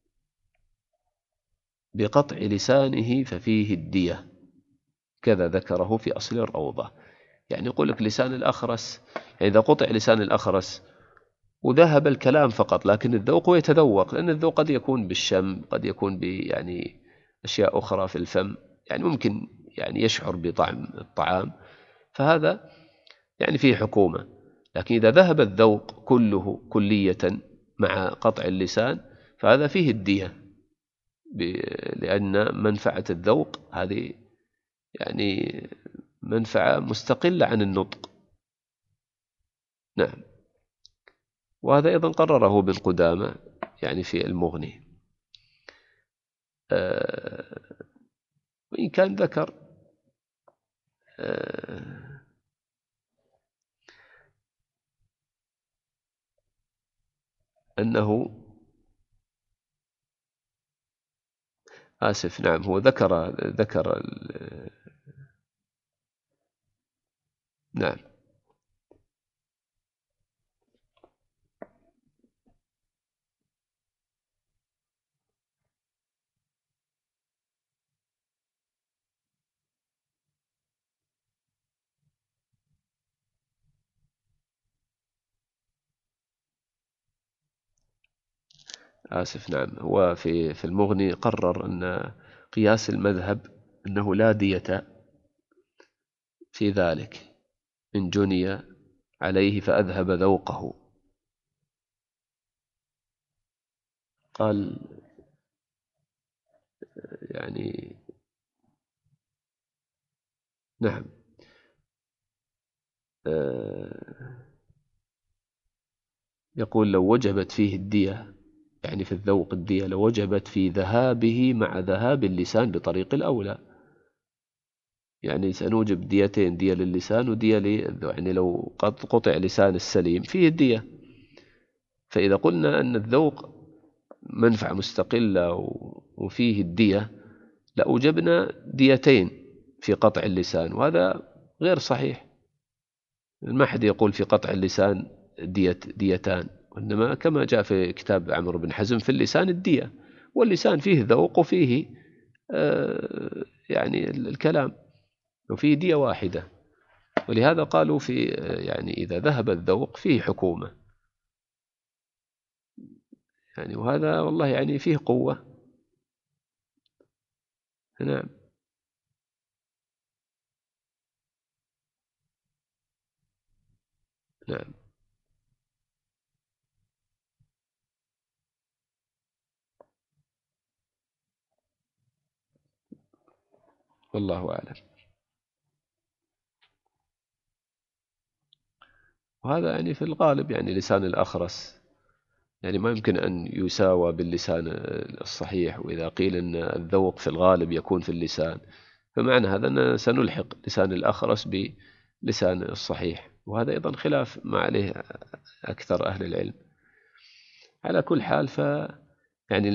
بقطع لسانه ففيه الدية، كذا ذكره في أصل الروضة. يعني يقول لك لسان الأخرس، يعني إذا قطع لسان الأخرس وذهب الكلام فقط لكن الذوق يتذوق، لأن الذوق قد يكون بالشم، قد يكون يعني أشياء أخرى في الفم، يعني ممكن يعني يشعر بطعم الطعام، فهذا يعني فيه حكومة. لكن إذا ذهب الذوق كله كلية مع قطع اللسان فهذا فيه الدية، لأن منفعة الذوق هذه يعني منفعة مستقلة عن النطق. نعم. وهذا أيضا قرره ابن قدامة يعني في المغني، آه وإن كان ذكر آه أنه آسف نعم هو ذكر ذكر نعم آسف نعم، هو في في المغني قرر أن قياس المذهب أنه لا دية في ذلك إن جني عليه فأذهب ذوقه. قال يعني نعم يقول لو وجبت فيه الدية، يعني في الذوق الدية، لو وجبت في ذهابه مع ذهاب اللسان بطريق الأولى، يعني سنوجب ديتين، دية للسان ودية للذوق. يعني لو قد قطع لسان السليم فيه الدية، فإذا قلنا أن الذوق منفعة مستقلة وفيه الدية لأوجبنا ديتين في قطع اللسان، وهذا غير صحيح. ما حد يقول في قطع اللسان دية ديتان، وإنما كما جاء في كتاب عمرو بن حزم في اللسان الدية، واللسان فيه ذوق وفيه آه يعني الكلام، وفيه دية واحدة. ولهذا قالوا في يعني إذا ذهب الذوق فيه حكومة يعني، وهذا والله يعني فيه قوة. نعم نعم والله أعلم. وهذا يعني في الغالب يعني لسان الأخرس يعني ما يمكن أن يساوى باللسان الصحيح. وإذا قيل أن الذوق في الغالب يكون في اللسان، فمعنى هذا أن سنلحق لسان الأخرس بلسان الصحيح، وهذا أيضا خلاف ما عليه أكثر أهل العلم. على كل حال ف يعني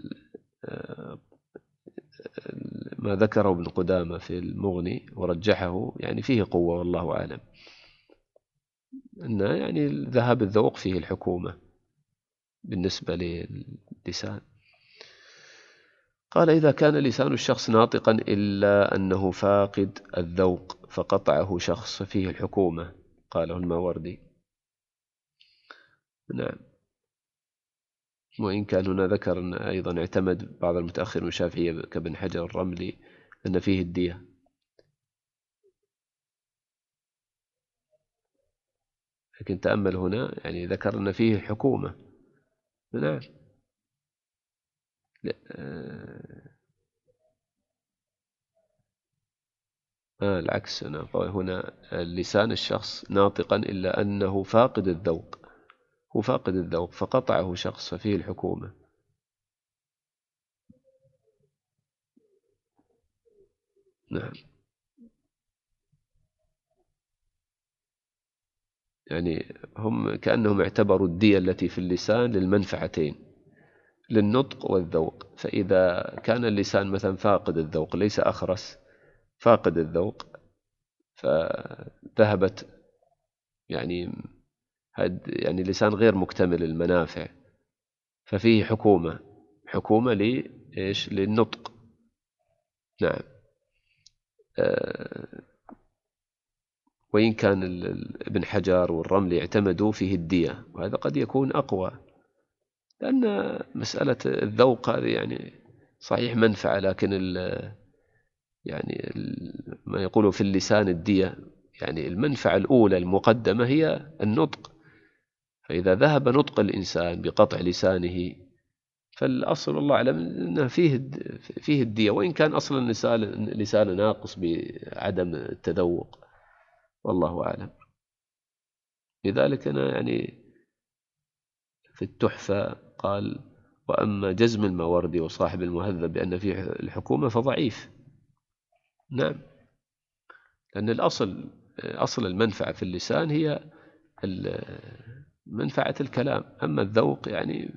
ما ذكره ابن قدامة في المغني ورجحه يعني فيه قوة، والله أعلم أن يعني ذهاب الذوق فيه الحكومة بالنسبة للسان. قال إذا كان لسان الشخص ناطقا إلا أنه فاقد الذوق فقطعه شخص فيه الحكومة، قاله الماوردي. نعم، وإن كان هنا ذكر أن أيضا اعتمد بعض المتأخرين الشافعية كابن حجر الرملي أن فيه الدية، لكن تأمل هنا يعني ذكر أن فيه حكومة. نعم آه العكس، أنا هنا لسان الشخص ناطقا إلا أنه فاقد الذوق، هو فاقد الذوق فقطعه شخص ففيه الحكومة. نعم، يعني هم كأنهم اعتبروا الدية التي في اللسان للمنفعتين، للنطق والذوق. فإذا كان اللسان مثلا فاقد الذوق ليس أخرس، فاقد الذوق، فذهبت يعني يعني لسان غير مكتمل المنافع، ففيه حكومة حكومة لإيش؟ للنطق. نعم أه وإن كان ابن حجر والرملي اعتمدوا فيه الدية، وهذا قد يكون أقوى، لأن مسألة الذوق هذه يعني صحيح منفعة، لكن ال يعني ال ما يقولوا في اللسان الدية، يعني المنفعة الأولى المقدمة هي النطق. فإذا ذهب نطق الإنسان بقطع لسانه فالأصل والله أعلم أنه فيه فيه الدية، وإن كان أصلا لسان ناقص بعدم التذوق، والله أعلم. لذلك أنا يعني في التحفة قال وأما جزم الماوردي وصاحب المهذب بأن فيه الحكومة فضعيف. نعم، لأن الأصل أصل المنفعة في اللسان هي منفعة الكلام، أما الذوق يعني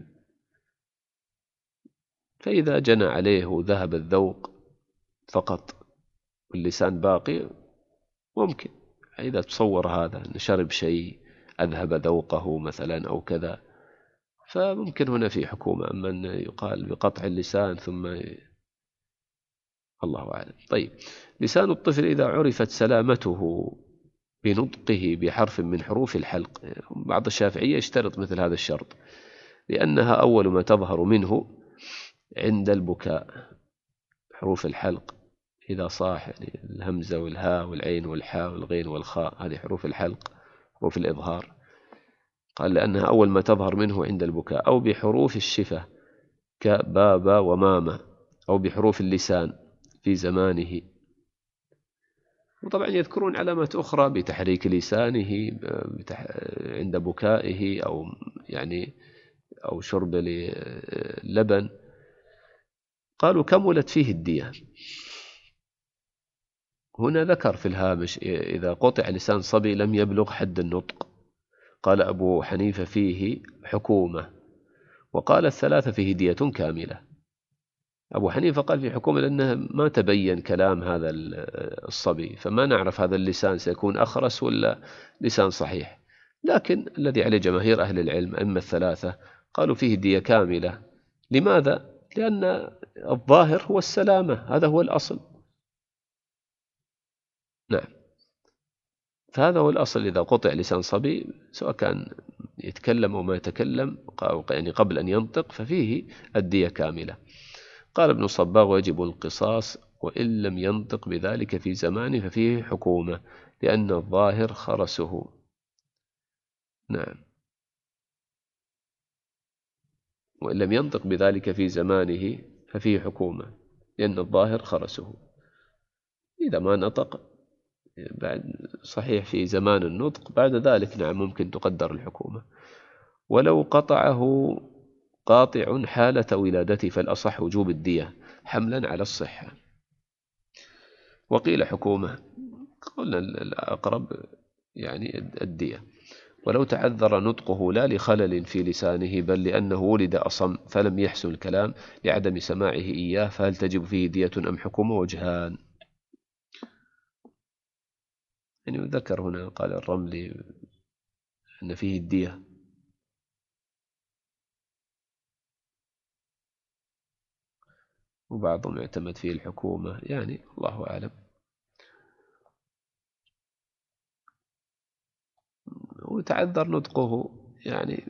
فإذا جنى عليه وذهب الذوق فقط واللسان باقي ممكن. إذا تصور هذا أن شرب شيء أذهب ذوقه مثلا أو كذا فممكن هنا في حكومة. أما أن يقال بقطع اللسان ثم ي... الله أعلم. طيب، لسان الطفل إذا عرفت سلامته بنطقه بحرف من حروف الحلق، بعض الشافعية يشترط مثل هذا الشرط، لأنها أول ما تظهر منه عند البكاء. حروف الحلق إذا صاح يعني الهمزة والهاء والعين والحاء والغين والخاء، هذه حروف الحلق، حروف الإظهار. قال لأنها أول ما تظهر منه عند البكاء، أو بحروف الشفة كبابا وماما، أو بحروف اللسان في زمانه. وطبعا يذكرون علامات أخرى بتحريك لسانه عند بكائه، أو يعني أو شرب لبن. قالوا كملت فيه الدية. هنا ذكر في الهامش إذا قطع لسان صبي لم يبلغ حد النطق، قال أبو حنيفة فيه حكومة، وقال الثلاثة فيه دية كاملة. أبو حنيفة قال في حكومة لأنه ما تبين كلام هذا الصبي، فما نعرف هذا اللسان سيكون أخرس ولا لسان صحيح. لكن الذي عليه جماهير أهل العلم أما الثلاثة قالوا فيه دية كاملة. لماذا؟ لأن الظاهر هو السلامة، هذا هو الأصل. نعم، فهذا هو الأصل. إذا قطع لسان صبي سواء كان يتكلم أو ما يتكلم يعني قبل أن ينطق ففيه الدية كاملة. قال ابن الصباغ ويجب القصاص وإن لم ينطق بذلك في زمانه ففيه حكومة لأن الظاهر خرسه. نعم، وإن لم ينطق بذلك في زمانه ففيه حكومة لأن الظاهر خرسه. إذا ما نطق بعد صحيح في زمان النطق بعد ذلك نعم ممكن تقدر الحكومة. ولو قطعه قاطع حالة ولادته فالأصح وجوب الدية حملا على الصحة. وقيل حكومة، قلنا الأقرب يعني الدية. ولو تعذر نطقه لا لخلل في لسانه بل لأنه ولد أصم فلم يحسن الكلام لعدم سماعه إياه فهل تجب فيه دية أم حكومة؟ وجهان. يعني ذكر هنا قال الرملي أن فيه الدية، وبعضهم يعتمد فيه الحكومة، يعني الله أعلم. وتعذر نطقه يعني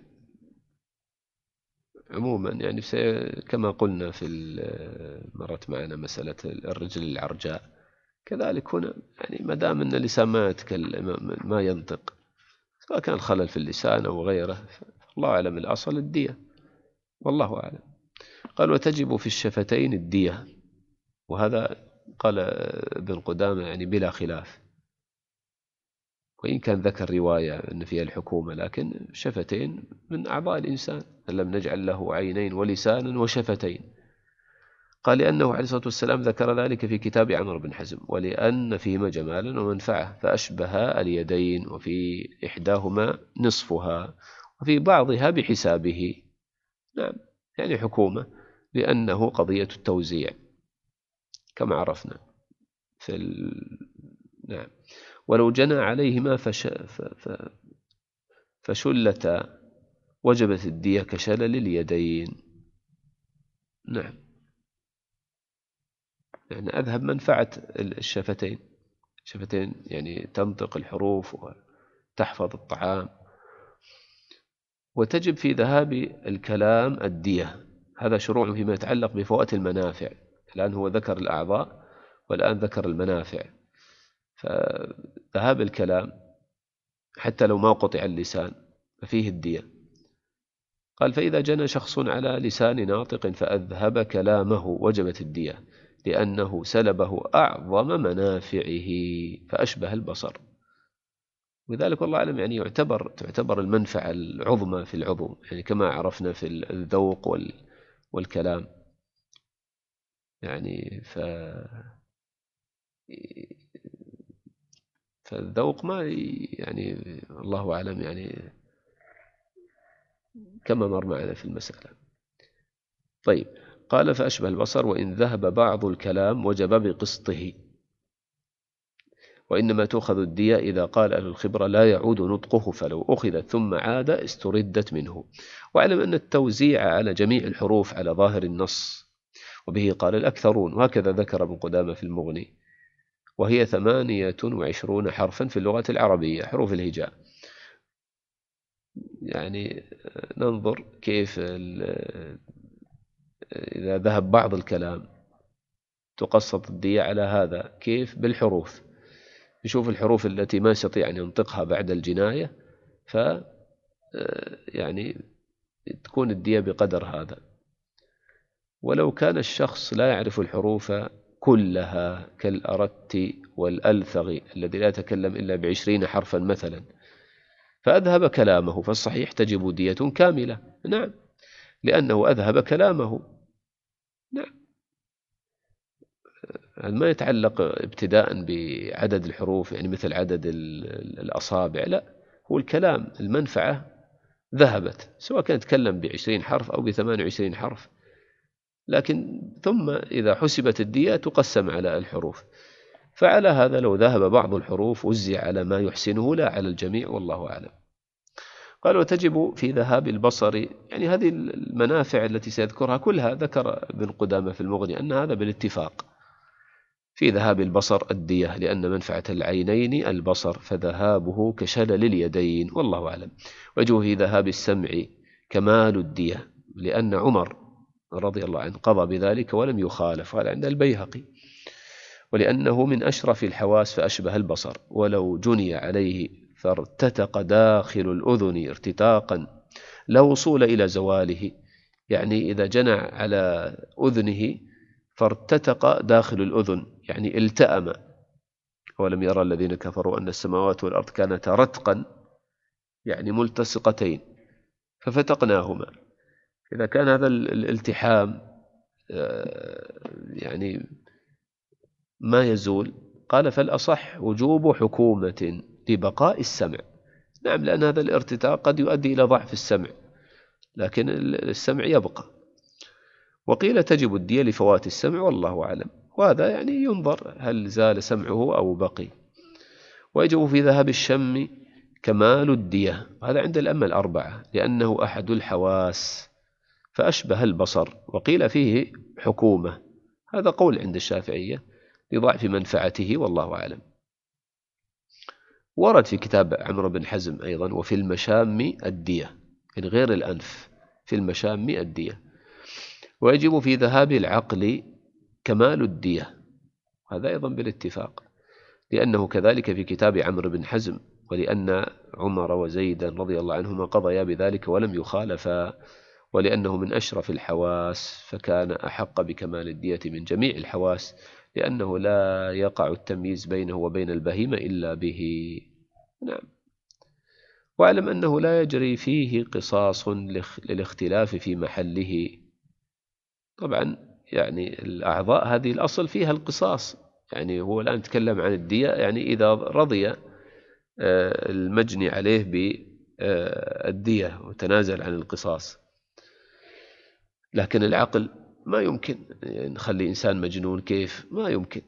عموما يعني كما قلنا في مرت معنا مسألة الرجل العرجاء كذلك هنا، يعني ما دام أن اللسان ما يتكلم ما ينطق سواء كان خلل في اللسان أو غيره الله أعلم، الأصل الدية والله أعلم. قال وتجب في الشفتين الدية، وهذا قال ابن قدامة يعني بلا خلاف، وإن كان ذكر رواية أن فيها الحكومة، لكن شفتين من أعضاء الإنسان لم نجعل له عينين ولسانا وشفتين. قال لأنه عليه الصلاة والسلام ذكر ذلك في كتاب عمرو بن حزم ولأن فيهما جمالا ومنفعة فأشبه اليدين وفي إحداهما نصفها وفي بعضها بحسابه. نعم، يعني حكومة لأنه قضية التوزيع كما عرفنا في ال... نعم. ولو جنى عليهما فش... ف... ف... فشلتا وجبت الدية كشلل اليدين. نعم، يعني أذهب منفعة الشفتين، الشفتين يعني تنطق الحروف وتحفظ الطعام. وتجب في ذهاب الكلام الدية، هذا شروع فيما يتعلق بفوات المنافع. الآن هو ذكر الأعضاء والآن ذكر المنافع. فذهاب الكلام حتى لو ما قطع اللسان ففيه الدية. قال فإذا جنى شخص على لسان ناطق فأذهب كلامه وجبت الدية لأنه سلبه أعظم منافعه فأشبه البصر. وذلك والله أعلم يعني يعتبر تعتبر المنفعة العظمى في العضو، يعني كما عرفنا في الذوق والكلام. يعني ف فالذوق ما يعني الله أعلم يعني كما مر معنا في المسألة. طيب، قال فأشبه البصر وإن ذهب بعض الكلام وجب بقسطه، وإنما تأخذ الدية إذا قال أهل الخبرة لا يعود نطقه فلو أخذت ثم عاد استردت منه. واعلم أن التوزيع على جميع الحروف على ظاهر النص وبه قال الأكثرون، وهكذا ذكر ابن قدامة في المغني، وهي ثمانية وعشرون حرفا في اللغة العربية حروف الهجاء. يعني ننظر كيف إذا ذهب بعض الكلام تقسط الدية على هذا، كيف بالحروف، نشوف الحروف التي ما يستطيع أن ينطقها بعد الجناية، ف يعني تكون الدية بقدر هذا. ولو كان الشخص لا يعرف الحروف كلها كالأرت والألثغ الذي لا يتكلم إلا بعشرين حرفا مثلا، فأذهب كلامه، فالصحيح تجب دية كاملة، نعم، لأنه أذهب كلامه، نعم. ما يتعلق ابتداء بعدد الحروف، يعني مثل عدد الأصابع، لا، هو الكلام المنفعة ذهبت، سواء كان يتكلم بعشرين حرف أو بثمان وعشرين حرف، لكن ثم إذا حسبت الدية تقسم على الحروف. فعلى هذا لو ذهب بعض الحروف وزع على ما يحسنه لا على الجميع، والله أعلم. قال وتجب في ذهاب البصر، يعني هذه المنافع التي سيذكرها كلها ذكر ابن قدامة في المغني أن هذا بالاتفاق. في ذهاب البصر الدية، لأن منفعة العينين البصر، فذهابه كشلل اليدين، والله أعلم. وجه في ذهاب السمع كمال الدية، لأن عمر رضي الله عنه قضى بذلك ولم يخالف، هذا عند البيهقي، ولأنه من أشرف الحواس فأشبه البصر، ولو جني عليه فارتتق داخل الأذن ارتتاقا لا وصول إلى زواله، يعني إذا جنى على أذنه فارتتق داخل الأذن يعني التأم. ولم يرى الذين كفروا أن السماوات والأرض كانتا رتقا يعني ملتصقتين ففتقناهما. إذا كان هذا الالتحام يعني ما يزول، قال فالأصح وجوب حكومة لبقاء السمع، نعم، لأن هذا الارتتاق قد يؤدي إلى ضعف السمع، لكن السمع يبقى. وقيل تجب الدية لفوات السمع، والله أعلم، وهذا يعني ينظر هل زال سمعه أو بقي. ويجب في ذهاب الشم كمال الدية، هذا عند الأئمة الأربعة، لأنه أحد الحواس فأشبه البصر. وقيل فيه حكومة، هذا قول عند الشافعية لضعف منفعته، والله أعلم. ورد في كتاب عمرو بن حزم أيضا وفي المشام الدية، من غير الأنف، في المشام الدية. ويجب في ذهاب العقل كمال الدية، هذا أيضا بالاتفاق، لأنه كذلك في كتاب عمرو بن حزم، ولأن عمر وزيدا رضي الله عنهما قضيا بذلك ولم يخالفا، ولأنه من أشرف الحواس فكان أحق بكمال الدية من جميع الحواس، لأنه لا يقع التمييز بينه وبين البهيمة إلا به، نعم. واعلم أنه لا يجري فيه قصاص للاختلاف في محله. طبعا يعني الأعضاء هذه الأصل فيها القصاص، يعني هو الآن تكلم عن الدية، يعني إذا رضي المجني عليه بالدية وتنازل عن القصاص، لكن العقل ما يمكن نخلي إنسان مجنون، كيف؟ ما يمكن.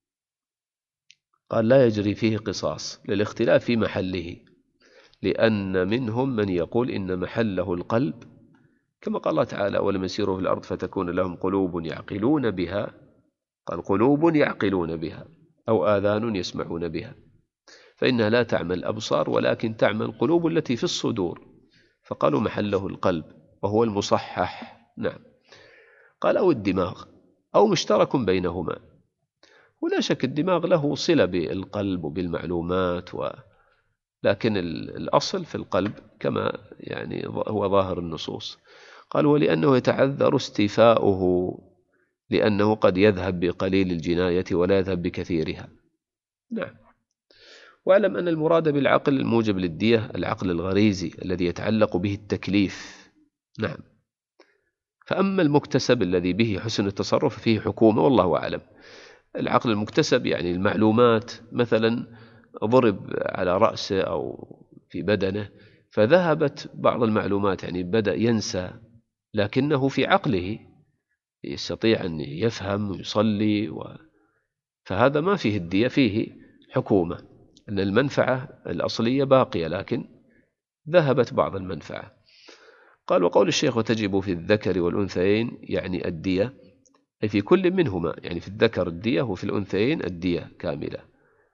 قال لا يجري فيه قصاص للاختلاف في محله، لأن منهم من يقول إن محله القلب، كما قال الله تعالى ولم يسيروا في الأرض فتكون لهم قلوب يعقلون بها، قال قلوب يعقلون بها أو آذان يسمعون بها، فإنها لا تعمل الأبصار ولكن تعمل القلوب التي في الصدور، فقالوا محله القلب وهو المصحح، نعم. قال أو الدماغ أو مشترك بينهما، ولا شك الدماغ له صلة بالقلب وبالمعلومات، و... لكن الأصل في القلب كما يعني هو ظاهر النصوص. قال ولأنه يتعذر استيفاؤه، لأنه قد يذهب بقليل الجناية ولا يذهب بكثيرها، نعم. واعلم أن المراد بالعقل الموجب للدية العقل الغريزي الذي يتعلق به التكليف، نعم. فأما المكتسب الذي به حسن التصرف فيه حكومة، والله أعلم. العقل المكتسب يعني المعلومات، مثلا ضرب على رأسه أو في بدنه فذهبت بعض المعلومات، يعني بدأ ينسى، لكنه في عقله يستطيع أن يفهم ويصلي، و... فهذا ما فيه الدية، فيه حكومة، أن المنفعة الأصلية باقية لكن ذهبت بعض المنفعة. قال وقول الشيخ وتجب في الذكر والأنثيين يعني الدية، أي في كل منهما، يعني في الذكر الدية وفي الأنثيين الدية كاملة.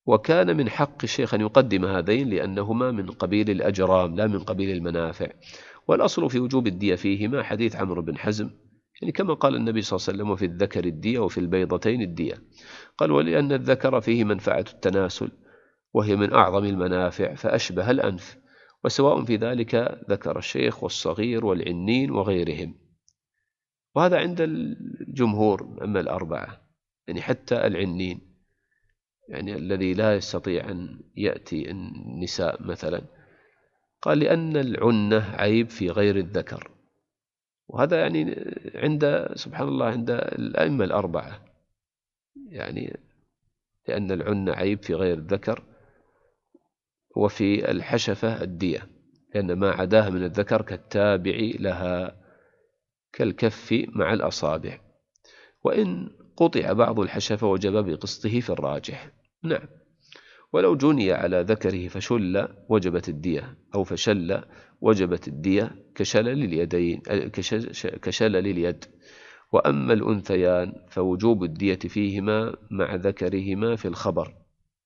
وكان من حق الشيخ أن يقدم هذين لأنهما من قبيل الأجرام لا من قبيل المنافع. والأصل في وجوب الدية فيهما حديث عمرو بن حزم، يعني كما قال النبي صلى الله عليه وسلم: وفي الذكر الدية وفي البيضتين الدية. قال: ولأن الذكر فيه منفعة التناسل وهي من أعظم المنافع فأشبه الأنف، وسواء في ذلك ذكر الشيخ والصغير والعنين وغيرهم. وهذا عند الجمهور أما الأربعة، يعني حتى العنين، يعني الذي لا يستطيع أن يأتي النساء مثلا، قال لأن العنة عيب في غير الذكر. وهذا يعني عند سبحان الله عند الأئمة الأربعة، يعني لأن العنة عيب في غير الذكر. وفي الحشفة الدية، لأن ما عداها من الذكر كالتابع لها كالكف مع الأصابع، وإن قطع بعض الحشفة وجب بقسطه في الراجح. نعم. ولو جني على ذكره فشل وجبت الدية، أو فشل وجبت الدية كشلل اليدين كشلل اليد. وأما الأنثيان فوجوب الدية فيهما مع ذكرهما في الخبر.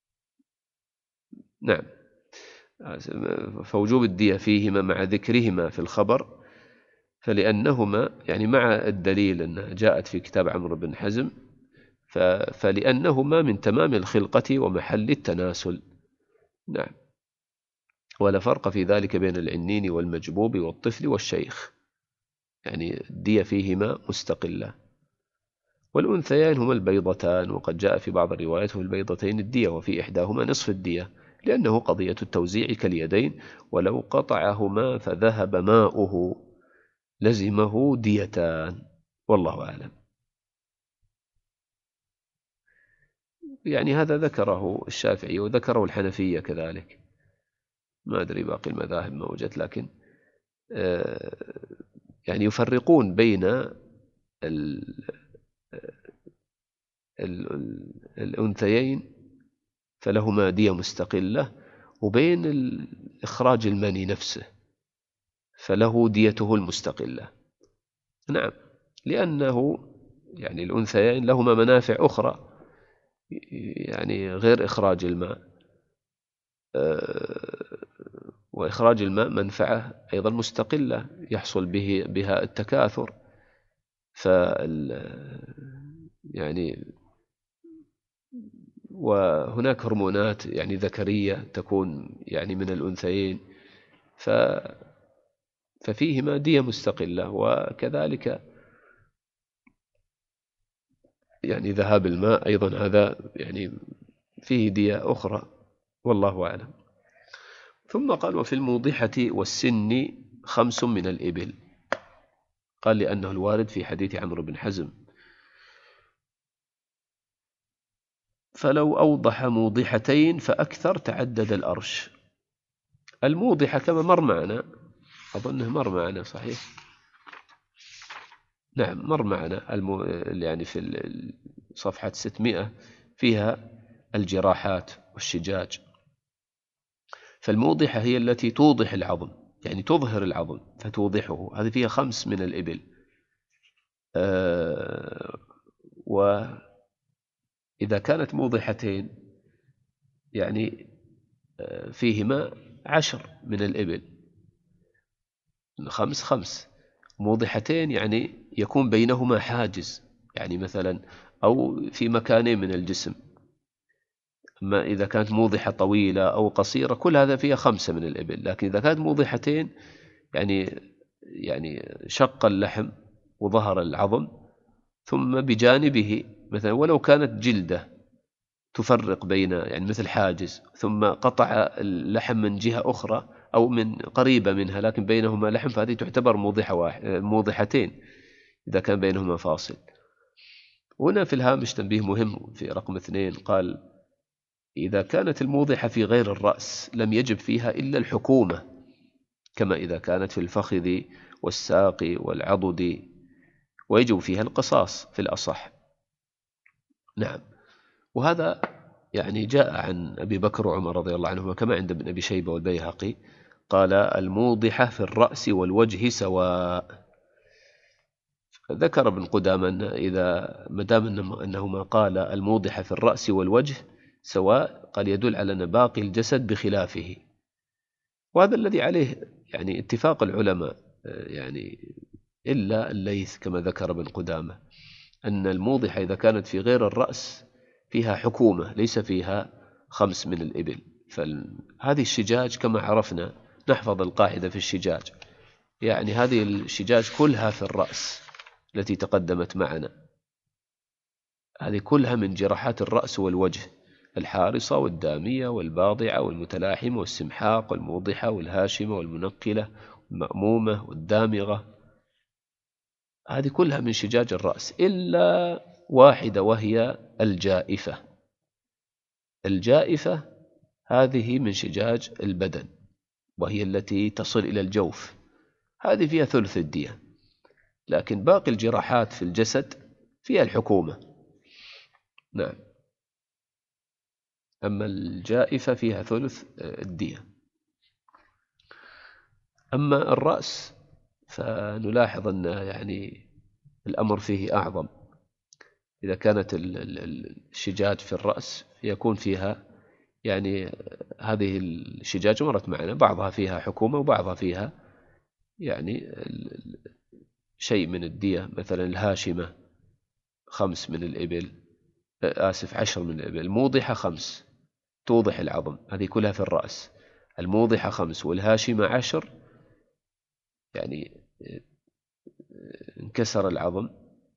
نعم، فوجوب الدية فيهما مع ذكرهما في الخبر، فلأنهما يعني مع الدليل أنها جاءت في كتاب عمرو بن حزم، فلأنهما من تمام الخلقة ومحل التناسل. نعم. ولا فرق في ذلك بين العنين والمجبوب والطفل والشيخ، يعني الدية فيهما مستقلة. والأنثيان هما البيضتان، وقد جاء في بعض الروايات في البيضتين الدية، وفي إحداهما نصف الدية، لأنه قضية التوزيع كاليدين، ولو قطعهما فذهب ماؤه لزمه ديتان، والله أعلم. يعني هذا ذكره الشافعي وذكره الحنفية كذلك، ما أدري باقي المذاهب ما وجدت، لكن يعني يفرقون بين ال الأنثيين فلهما دية مستقلة، وبين إخراج المني نفسه فله ديته المستقلة. نعم، لأنه يعني الأنثيين لهما منافع أخرى، يعني غير إخراج الماء، وإخراج الماء منفعة أيضا مستقلة يحصل به بها التكاثر. فال يعني وهناك هرمونات يعني ذكرية تكون يعني من الأنثيين، ف ففيهما دية مستقلة. وكذلك يعني ذهاب الماء أيضا هذا يعني فيه دية أخرى، والله أعلم. ثم قال: وفي الموضحة والسن خمس من الإبل. قال: لأنه الوارد في حديث عمرو بن حزم: فلو أوضح موضحتين فأكثر تعدد الأرش. الموضحة كما مر معنا، أظنه مر معنا صحيح، نعم مر معنا المو... يعني في صفحة ستمائة فيها الجراحات والشجاج. فالموضحة هي التي توضح العظم، يعني تظهر العظم فتوضحه، هذه فيها خمس من الإبل. أه وإذا كانت موضحتين يعني فيهما عشر من الإبل، خمس خمس. موضحتين يعني يكون بينهما حاجز، يعني مثلا أو في مكانين من الجسم. أما إذا كانت موضحة طويلة أو قصيرة كل هذا فيها خمسة من الإبل. لكن إذا كانت موضحتين يعني يعني شق اللحم وظهر العظم ثم بجانبه مثلا، ولو كانت جلدة تفرق بين يعني مثل حاجز، ثم قطع اللحم من جهة أخرى أو من قريبة منها لكن بينهما لحم، فهذه تعتبر موضحة واحد موضحتين إذا كان بينهما فاصل. هنا في الهامش تنبيه مهم في رقم اثنين، قال: إذا كانت الموضحة في غير الرأس لم يجب فيها إلا الحكومة، كما إذا كانت في الفخذ والساق والعضد، ويجب فيها القصاص في الأصح. نعم. وهذا يعني جاء عن أبي بكر وعمر رضي الله عنهما كما عند ابن أبي شيبة والبيهقي، قال: الموضحة في الرأس والوجه سواء. ذكر ابن قدامة إذا مدام أنهما قال الموضحة في الرأس والوجه سواء، قال يدل على أن باقي الجسد بخلافه. وهذا الذي عليه يعني اتفاق العلماء، يعني إلا الليث كما ذكر ابن قدامة، أن الموضحة إذا كانت في غير الرأس فيها حكومة ليس فيها خمس من الإبل. فهذه الشجاج كما عرفنا، نحفظ القاعدة في الشجاج، يعني هذه الشجاج كلها في الرأس التي تقدمت معنا، هذه كلها من جراحات الرأس والوجه، الحارصة والدامية والباضعة والمتلاحمة والسمحاق والموضحة والهاشمة والمنقلة والمأمومة والدامغة، هذه كلها من شجاج الرأس إلا واحدة وهي الجائفة. الجائفة هذه من شجاج البدن، وهي التي تصل إلى الجوف، هذه فيها ثلث الدية. لكن باقي الجراحات في الجسد فيها الحكومة. نعم. أما الجائفة فيها ثلث الدية. أما الرأس فنلاحظ أن يعني الأمر فيه أعظم. إذا كانت الشجاج في الرأس يكون فيها يعني هذه الشجاج مرت معنا، بعضها فيها حكومة وبعضها فيها يعني شيء من الدية. مثلا الهاشمة خمس من الإبل، آسف عشر من الإبل. الموضحة خمس توضح العظم، هذه كلها في الرأس. الموضحة خمس والهاشمة عشر، يعني انكسر العظم.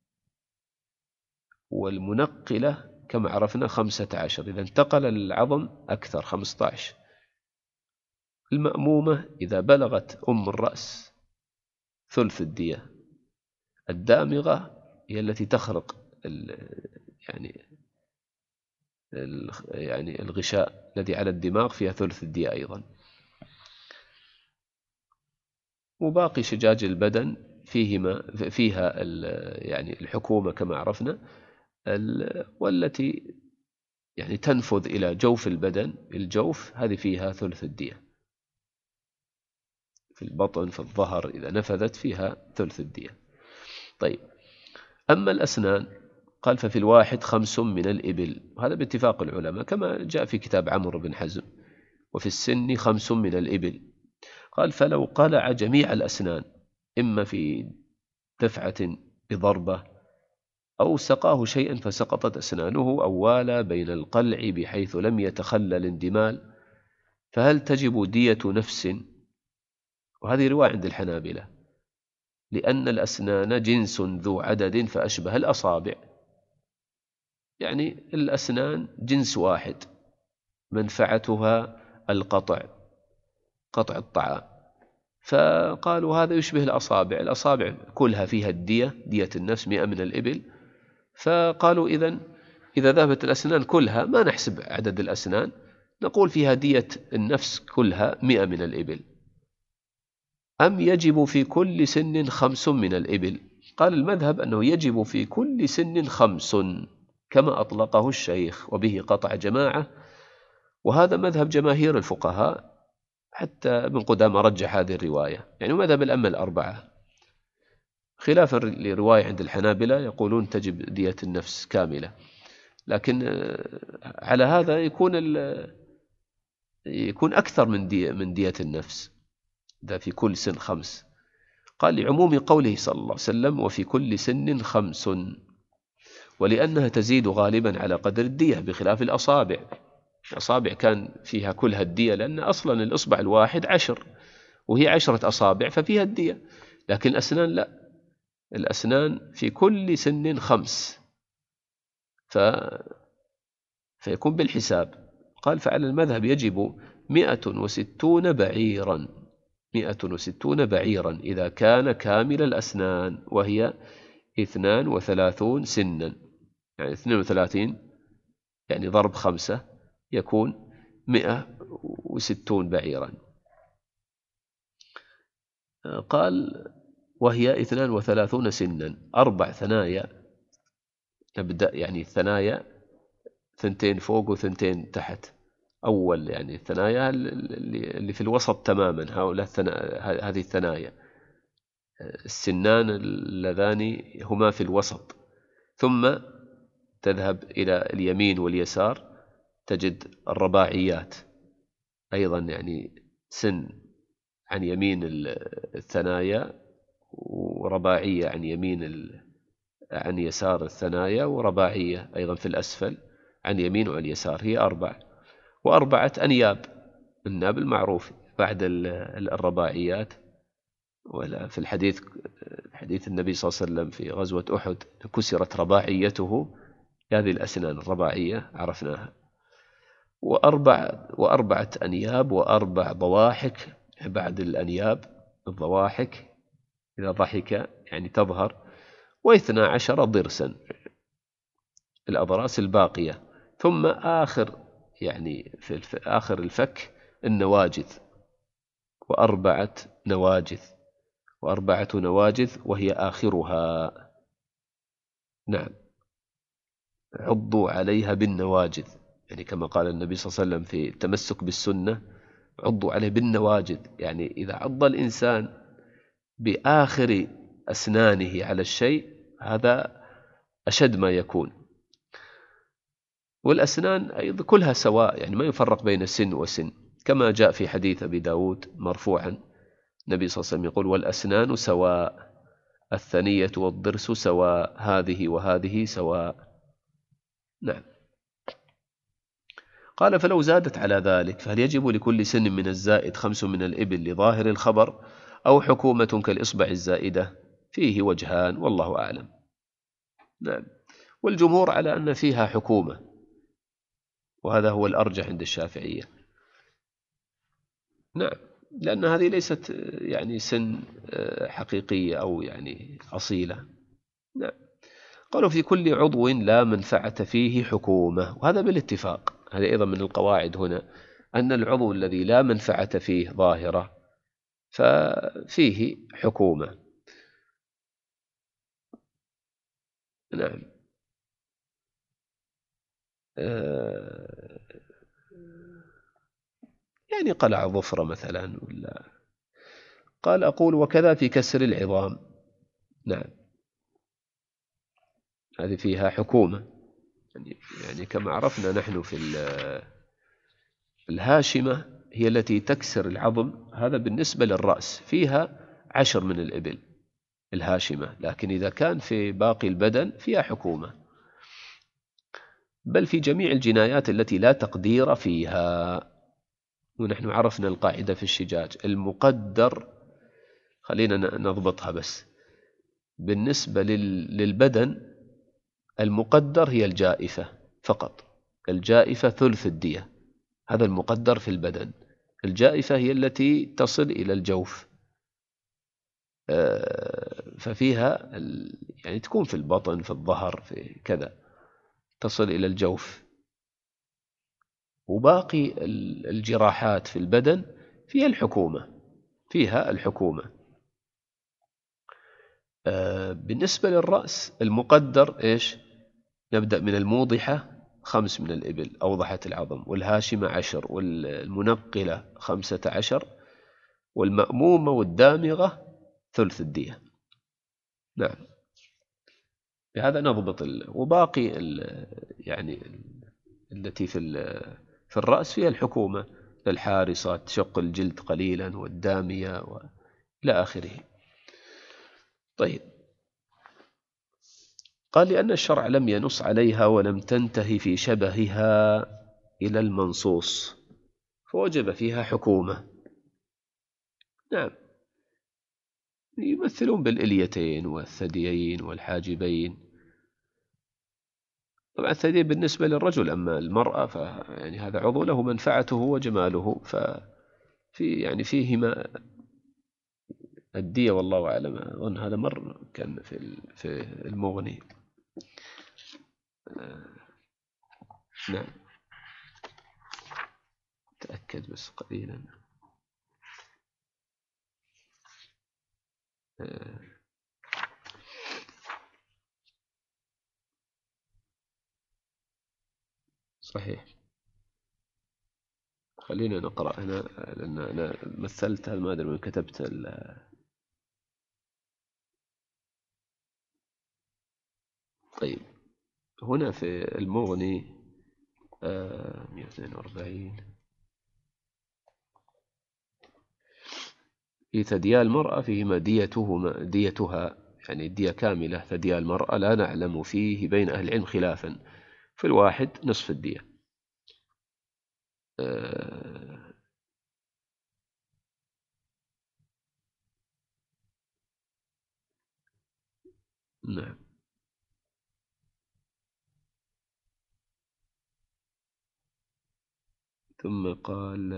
والمنقلة كما عرفنا خمسة عشر، إذا انتقل العظم أكثر خمسة عشر. المأمومة إذا بلغت أم الرأس ثلث الدية. الدامغة هي التي تخرق يعني يعني الغشاء الذي على الدماغ، فيها ثلث الدية أيضا. وباقي شجاج البدن فيهما فيها يعني الحكومة كما عرفنا، والتي يعني تنفذ إلى جوف البدن، الجوف هذه فيها ثلث الدية. في البطن في الظهر إذا نفذت فيها ثلث الدية. طيب، أما الأسنان قال ففي الواحد خمس من الإبل، وهذا باتفاق العلماء كما جاء في كتاب عمرو بن حزم. وفي السن خمس من الإبل. قال فلو قلع جميع الأسنان، إما في دفعة بضربة أو سقاه شيئا فسقطت أسنانه، أو والى بين القلع بحيث لم يتخلى الاندمال، فهل تجب دية نفس؟ وهذه رواية عند الحنابلة، لأن الأسنان جنس ذو عدد فأشبه الأصابع. يعني الأسنان جنس واحد، منفعتها القطع، قطع الطعام. فقالوا هذا يشبه الأصابع، الأصابع كلها فيها الدية، دية النفس مئة من الإبل. فقالوا إذن إذا ذهبت الأسنان كلها ما نحسب عدد الأسنان، نقول فيها دية النفس كلها مئة من الإبل. أم يجب في كل سن خمس من الإبل؟ قال المذهب أنه يجب في كل سن خمس كما أطلقه الشيخ، وبه قطع جماعة، وهذا مذهب جماهير الفقهاء، حتى ابن قدامة رجح هذه الرواية، يعني مذهب الأئمة الأربعة، خلافا لرواية عند الحنابلة يقولون تجب دية النفس كاملة. لكن على هذا يكون يكون أكثر من دية من دية النفس، ده في كل سن خمس. قال لعموم قوله صلى الله عليه وسلم وفي كل سن خمس، ولأنها تزيد غالبا على قدر الدية بخلاف الأصابع. الأصابع كان فيها كلها الدية، لأن أصلا الإصبع الواحد عشر وهي عشرة أصابع ففيها الدية، لكن الأسنان لا، الأسنان في كل سن خمس، ف... فيكون بالحساب. قال فعلى المذهب يجب مئة وستون بعيرا، مئة وستون بعيرا إذا كان كامل الأسنان، وهي اثنان وثلاثون سنا، يعني اثنين وثلاثين يعني ضرب خمسة يكون مئة وستون بعيرا. قال وهي اثنان وثلاثون سنا، أربع ثنايا نبدأ، يعني الثنايا ثنتين فوق وثنتين تحت. أول يعني الثنايا اللي في الوسط تماما، هؤلاء هذه الثنايا، السنان اللذان هما في الوسط، ثم تذهب إلى اليمين واليسار تجد الرباعيات أيضا يعني سن عن يمين الثنايا، ورباعية عن يمين عن يسار الثنايا، ورباعية أيضا في الأسفل عن يمين وعن يسار، هي أربع. وأربعة أنياب، الناب المعروف بعد الرباعيات. ولا في الحديث حديث النبي صلى الله عليه وسلم في غزوة أحد كسرت رباعيته، هذه الأسنان الرباعية عرفناها. وأربع وأربعة أنياب وأربع ضواحك بعد الأنياب، الضواحك إذا ضحك يعني تظهر. واثنى عشر ضرسا، الأضراس الباقية. ثم آخر يعني في آخر الفك النواجذ، وأربعة نواجذ وأربعة نواجذ وهي آخرها. نعم، عضوا عليها بالنواجذ، يعني كما قال النبي صلى الله عليه وسلم في التمسك بالسنة: عضوا عليه بالنواجذ. يعني إذا عض الإنسان بآخر أسنانه على الشيء هذا أشد ما يكون. والأسنان أيضا كلها سواء، يعني ما يفرق بين سن وسن، كما جاء في حديث أبي داود مرفوعا النبي صلى الله عليه وسلم يقول: والأسنان سواء، الثنية والضرس سواء، هذه وهذه سواء. نعم. قال: فلو زادت على ذلك فهل يجب لكل سن من الزائد خمس من الإبل لظاهر الخبر، أو حكومة كالإصبع الزائدة؟ فيه وجهان والله أعلم. نعم. والجمهور على أن فيها حكومة، وهذا هو الأرجح عند الشافعية. نعم، لأن هذه ليست يعني سن حقيقية أو يعني أصيلة. نعم. قالوا: في كل عضو لا منفعة فيه حكومة، وهذا بالاتفاق. هذا أيضا من القواعد هنا، أن العضو الذي لا منفعة فيه ظاهرة ففيه حكومة. نعم. يعني قلع ظفرة مثلا ولا. قال: أقول: وكذا في كسر العظام. نعم، هذه فيها حكومة. يعني كما عرفنا نحن في الهاشمة هي التي تكسر العظم، هذا بالنسبة للرأس فيها عشر من الإبل الهاشمة، لكن إذا كان في باقي البدن فيها حكومة. بل في جميع الجنايات التي لا تقدير فيها. ونحن عرفنا القاعدة في الشجاج: المقدر، خلينا نضبطها بس، بالنسبة للبدن المقدر هي الجائفة فقط. الجائفة ثلث الدية، هذا المقدر في البدن. الجائفة هي التي تصل إلى الجوف، ففيها يعني تكون في البطن، في الظهر، في كذا، تصل إلى الجوف. وباقي الجراحات في البدن فيها الحكومة فيها الحكومة بالنسبة للرأس المقدر إيش؟ نبدأ من الموضحة خمس من الإبل أوضحة العظم، والهاشمة عشر، والمنقلة خمسة عشر، والمأمومة والدامغة ثلث الدية. نعم، بهذا نضبط ال... وباقي ال... يعني ال... التي في ال... في الرأس فيها الحكومة، الحارصة تشق الجلد قليلا، والدامية وإلى آخره. طيب، قال: لأن الشرع لم ينص عليها ولم تنتهي في شبهها إلى المنصوص فوجب فيها حكومة. نعم، يمثلون بالإليتين والثديين والحاجبين. طبعا الثدي بالنسبة للرجل، أما المرأة فيعني هذا عضو له منفعته وجماله، ففي يعني فيهما الدية والله أعلم. أظن هذا مر كان في في المغني. نعم، تأكد بس قليلا. صحيح، خلينا نقرأ هنا لأن أنا مثلت هذا، ما أدري من كتبت ال... طيب، هنا في المغني مئة واثنين وأربعين في ثديي المرأة فيهما ديتهما ديتها، يعني دية كاملة. ثديي المرأة لا نعلم فيه بين أهل العلم خلافا، في الواحد نصف الدية. آه نعم. ثم قال: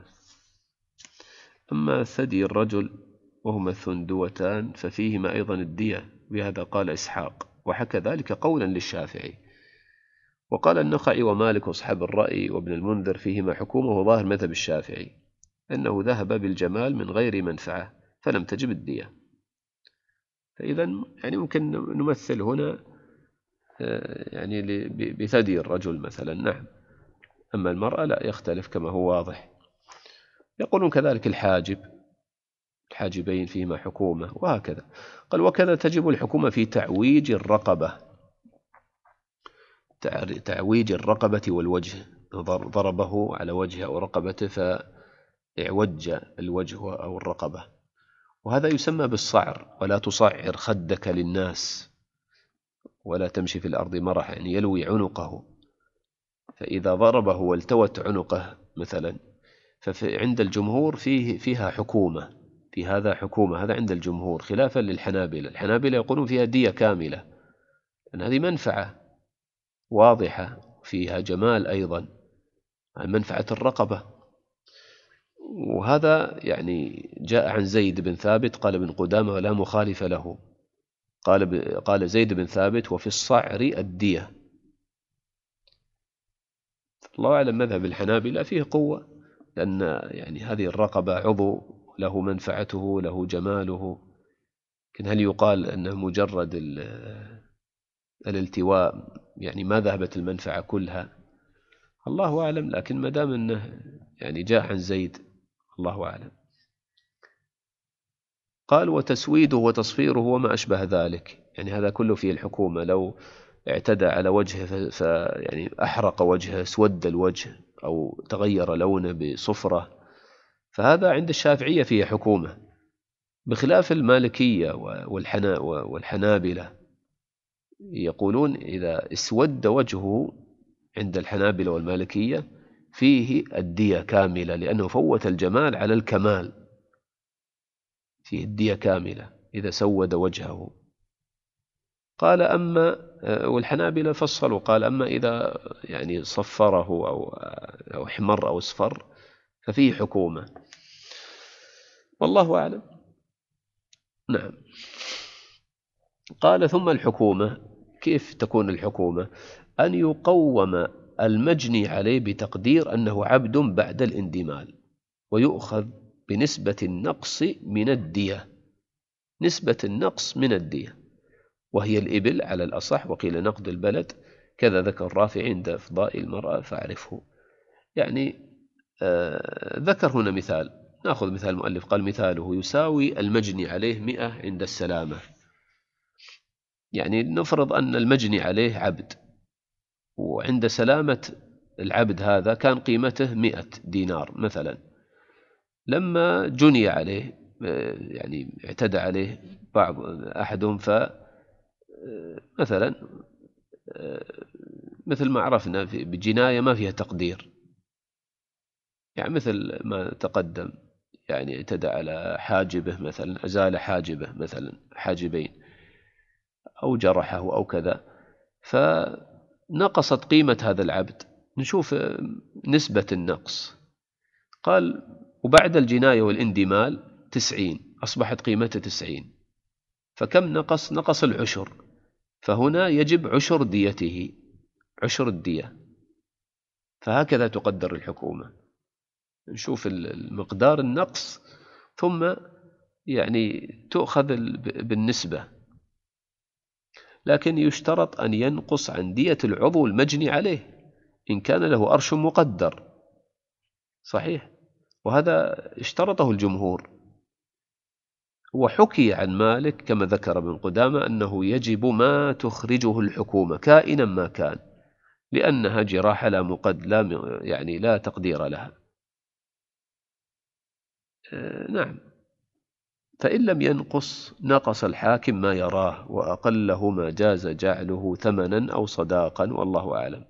أما ثدي الرجل وهما الثندوتان ففيهما أيضا الدية، بهذا قال إسحاق، وحكى ذلك قولا للشافعي. وقال النخعي ومالك وأصحاب الرأي وابن المنذر فيهما حكومة، وظاهر مذهب الشافعي أنه ذهب بالجمال من غير منفعة فلم تجب الدية. فإذا يعني ممكن نمثل هنا يعني بثدي الرجل مثلا، نعم. أما المرأة لا، يختلف كما هو واضح. يقولون كذلك الحاجب، الحاجبين فيهما حكومة، وهكذا. قال: وكذا تجب الحكومة في تعويج الرقبة، تعويج الرقبة والوجه، ضربه على وجهه أو رقبته فاعوج الوجه أو الرقبة، وهذا يسمى بالصعر. ولا تصعر خدك للناس ولا تمشي في الأرض مرح، يعني يلوي عنقه. فإذا ضربه والتوت عنقه مثلا، فعند الجمهور فيه فيها حكومة، في هذا حكومة، هذا عند الجمهور، خلافا للحنابلة. الحنابلة يقولون فيها دية كاملة، لأن هذه منفعة واضحة فيها جمال أيضا، منفعة الرقبة. وهذا يعني جاء عن زيد بن ثابت، قال ابن قدامة ولا مخالف له، قال قال زيد بن ثابت: وفي الصعر الدية. الله أعلم مذهب الحنابلة فيه قوة، لأن يعني هذه الرقبة عضو له منفعته، له جماله. لكن هل يقال أنه مجرد الالتواء يعني ما ذهبت المنفعة كلها؟ الله أعلم. لكن ما دام أنه يعني جاء عن زيد، الله أعلم. قال: وتسويده وتصفيره وما أشبه ذلك، يعني هذا كله فيه الحكومة. لو اعتدى على وجهه ف يعني أحرق وجهه، اسود الوجه أو تغير لونه بصفرة، فهذا عند الشافعية فيه حكومة، بخلاف المالكية والحنا والحنابلة. يقولون إذا اسود وجهه عند الحنابلة والمالكية فيه الدية كاملة، لأنه فوت الجمال على الكمال، فيه الدية كاملة إذا سود وجهه. قال: أما والحنابلة فصلوا، قال: أما إذا يعني صفره أو أو احمر أو اصفر ففيه حكومة، والله أعلم. نعم. قال: ثم الحكومة، كيف تكون الحكومة؟ أن يقوم المجني عليه بتقدير أنه عبد بعد الاندمال، ويؤخذ بنسبة النقص من الدية، نسبة النقص من الدية، وهي الإبل على الأصح، وقيل نقد البلد، كذا ذكر الرافع عند إفضاء المرأة فاعرفه. يعني آه ذكر هنا مثال، نأخذ مثال المؤلف، قال: مثاله يساوي المجني عليه مئة عند السلامة. يعني نفرض أن المجني عليه عبد، وعند سلامة العبد هذا كان قيمته مئة دينار مثلا. لما جني عليه يعني اعتدى عليه بعض أحدهم، فمثلا مثل ما عرفنا بجناية ما فيها تقدير، يعني مثل ما تقدم، يعني اعتدى على حاجبه مثلا، أزال حاجبه مثلا، حاجبين، أو جرحه أو كذا، فنقصت قيمة هذا العبد. نشوف نسبة النقص. قال: وبعد الجناية والاندمال تسعين، أصبحت قيمته تسعين، فكم نقص؟ نقص العشر، فهنا يجب عشر ديته، عشر الدية. فهكذا تقدر الحكومة، نشوف المقدار النقص ثم يعني تؤخذ بالنسبة. لكن يشترط أن ينقص عن دية العضو المجني عليه إن كان له أرش مقدر، صحيح، وهذا اشترطه الجمهور. وحكي عن مالك كما ذكر ابن قدامة أنه يجب ما تخرجه الحكومة كائنا ما كان، لأنها جراحة لا مقد لا يعني لا تقدير لها. نعم. فإن لم ينقص نقص الحاكم ما يراه، وأقله ما جاز جعله ثمنا أو صداقا، والله أعلم.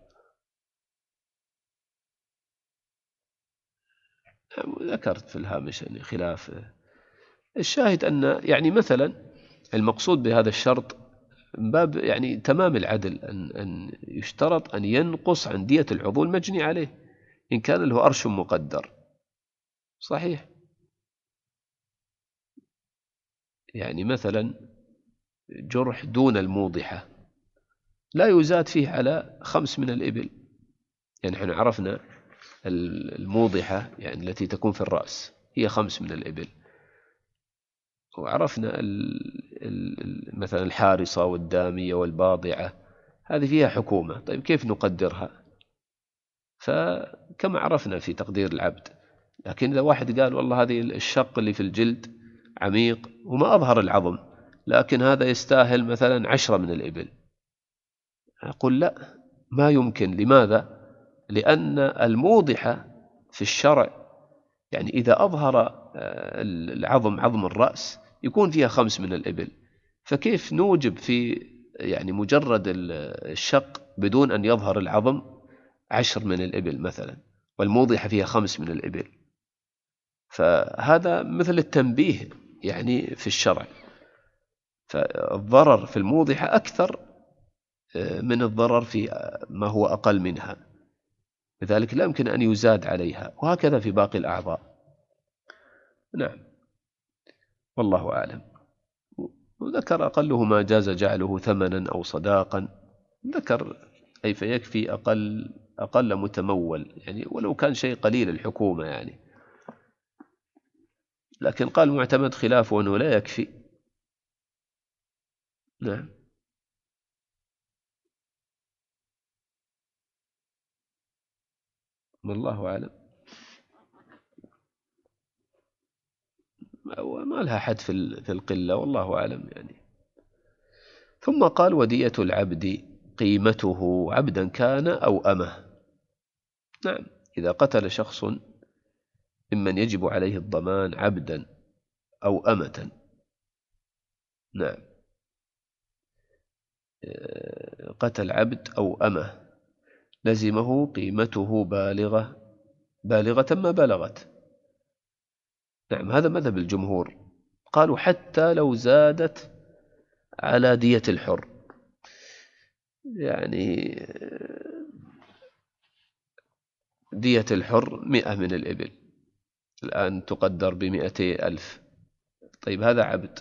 ذكرت في الهامش يعني خلاف. الشاهد أن يعني مثلا المقصود بهذا الشرط من باب يعني تمام العدل، أن, أن يشترط أن ينقص عن دية العضو المجني عليه إن كان له أرش مقدر. صحيح. يعني مثلا جرح دون الموضحة لا يزاد فيه على خمس من الإبل. يعني احنا عرفنا الموضحة يعني التي تكون في الرأس هي خمس من الإبل، وعرفنا ال ال مثلا الحارصة والدامية والباضعة هذه فيها حكومة. طيب كيف نقدرها؟ فكما عرفنا في تقدير العبد. لكن إذا واحد قال والله هذه الشق اللي في الجلد عميق وما أظهر العظم، لكن هذا يستاهل مثلا عشرة من الإبل، أقول لا، ما يمكن. لماذا؟ لأن الموضحة في الشرع يعني إذا أظهر العظم عظم الرأس يكون فيها خمس من الإبل، فكيف نوجب في يعني مجرد الشق بدون أن يظهر العظم عشر من الإبل مثلا، والموضحة فيها خمس من الإبل؟ فهذا مثل التنبيه يعني في الشرع. فالضرر في الموضحة أكثر من الضرر في ما هو أقل منها، لذلك لا يمكن أن يزاد عليها، وهكذا في باقي الأعضاء. نعم، والله أعلم. وذكر أقله ما جاز جعله ثمنا أو صداقا، ذكر أي فيكفي أقل أقل متمول، يعني ولو كان شيء قليل الحكومة يعني. لكن قال معتمد خلافه أنه لا يكفي. نعم. والله أعلم. ما لها حد في القلة، والله أعلم يعني. ثم قال ودية العبد قيمته عبدا كان أو أمه. نعم، إذا قتل شخص ممن يجب عليه الضمان عبدا أو أمة، نعم، قتل عبد أو أمه لزمه قيمته بالغة بالغة ما بلغت. نعم، هذا مذهب الجمهور. قالوا حتى لو زادت على دية الحر، يعني دية الحر مئة من الإبل الآن تقدر بمئتي ألف. طيب هذا عبد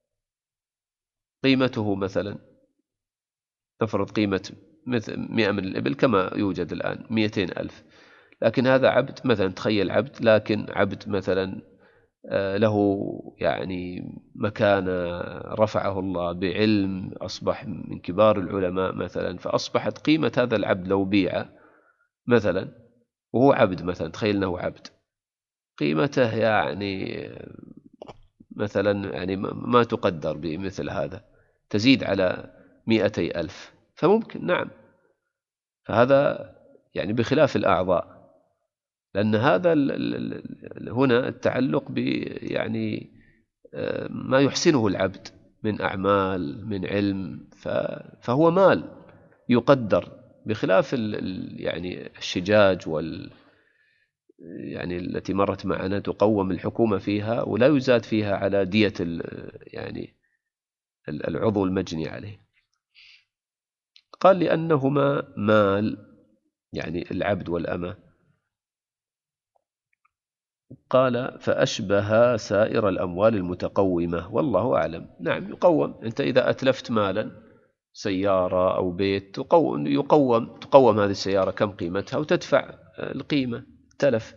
قيمته مثلا نفرض قيمة مثل مئة من الإبل كما يوجد الآن مئتين ألف، لكن هذا عبد مثلا، تخيل عبد، لكن عبد مثلا له يعني مكانة رفعه الله بعلم، أصبح من كبار العلماء مثلا، فأصبحت قيمة هذا العبد لو بيع مثلا وهو عبد مثلا، تخيل أنه عبد، قيمته يعني مثلا يعني ما تقدر بمثل هذا، تزيد على مئتي ألف، فممكن. نعم، فهذا يعني بخلاف الأعضاء، لأن هذا هنا التعلق ب يعني ما يحسنه العبد من أعمال من علم، فهو مال يقدر، بخلاف يعني الشجاج وال يعني التي مرت معنا تقوم الحكومة فيها ولا يزاد فيها على دية يعني العضو المجني عليه. قال لأنهما مال، يعني العبد والأمة. قال فأشبه سائر الأموال المتقومة، والله أعلم. نعم، يقوم. أنت إذا أتلفت مالا سيارة أو بيت تقوم يقوم تقوم هذه السيارة كم قيمتها وتدفع القيمة تلف.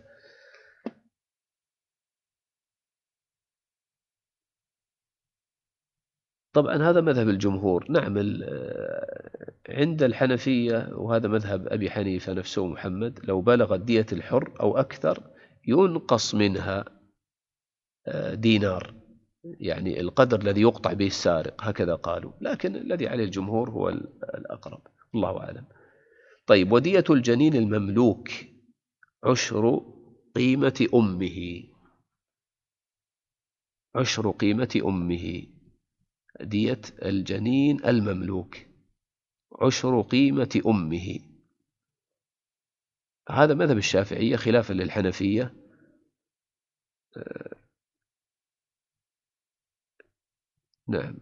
طبعا هذا مذهب الجمهور. نعم، عند الحنفية وهذا مذهب أبي حنيفة نفسه محمد، لو بلغت دية الحر أو أكثر ينقص منها دينار، يعني القدر الذي يقطع به السارق، هكذا قالوا. لكن الذي عليه الجمهور هو الأقرب، الله أعلم. طيب، ودية الجنين المملوك عشر قيمة أمه، عشر قيمة أمه، دية الجنين المملوك عشر قيمة أمه. هذا مذهب الشافعية خلافا للحنفية. نعم،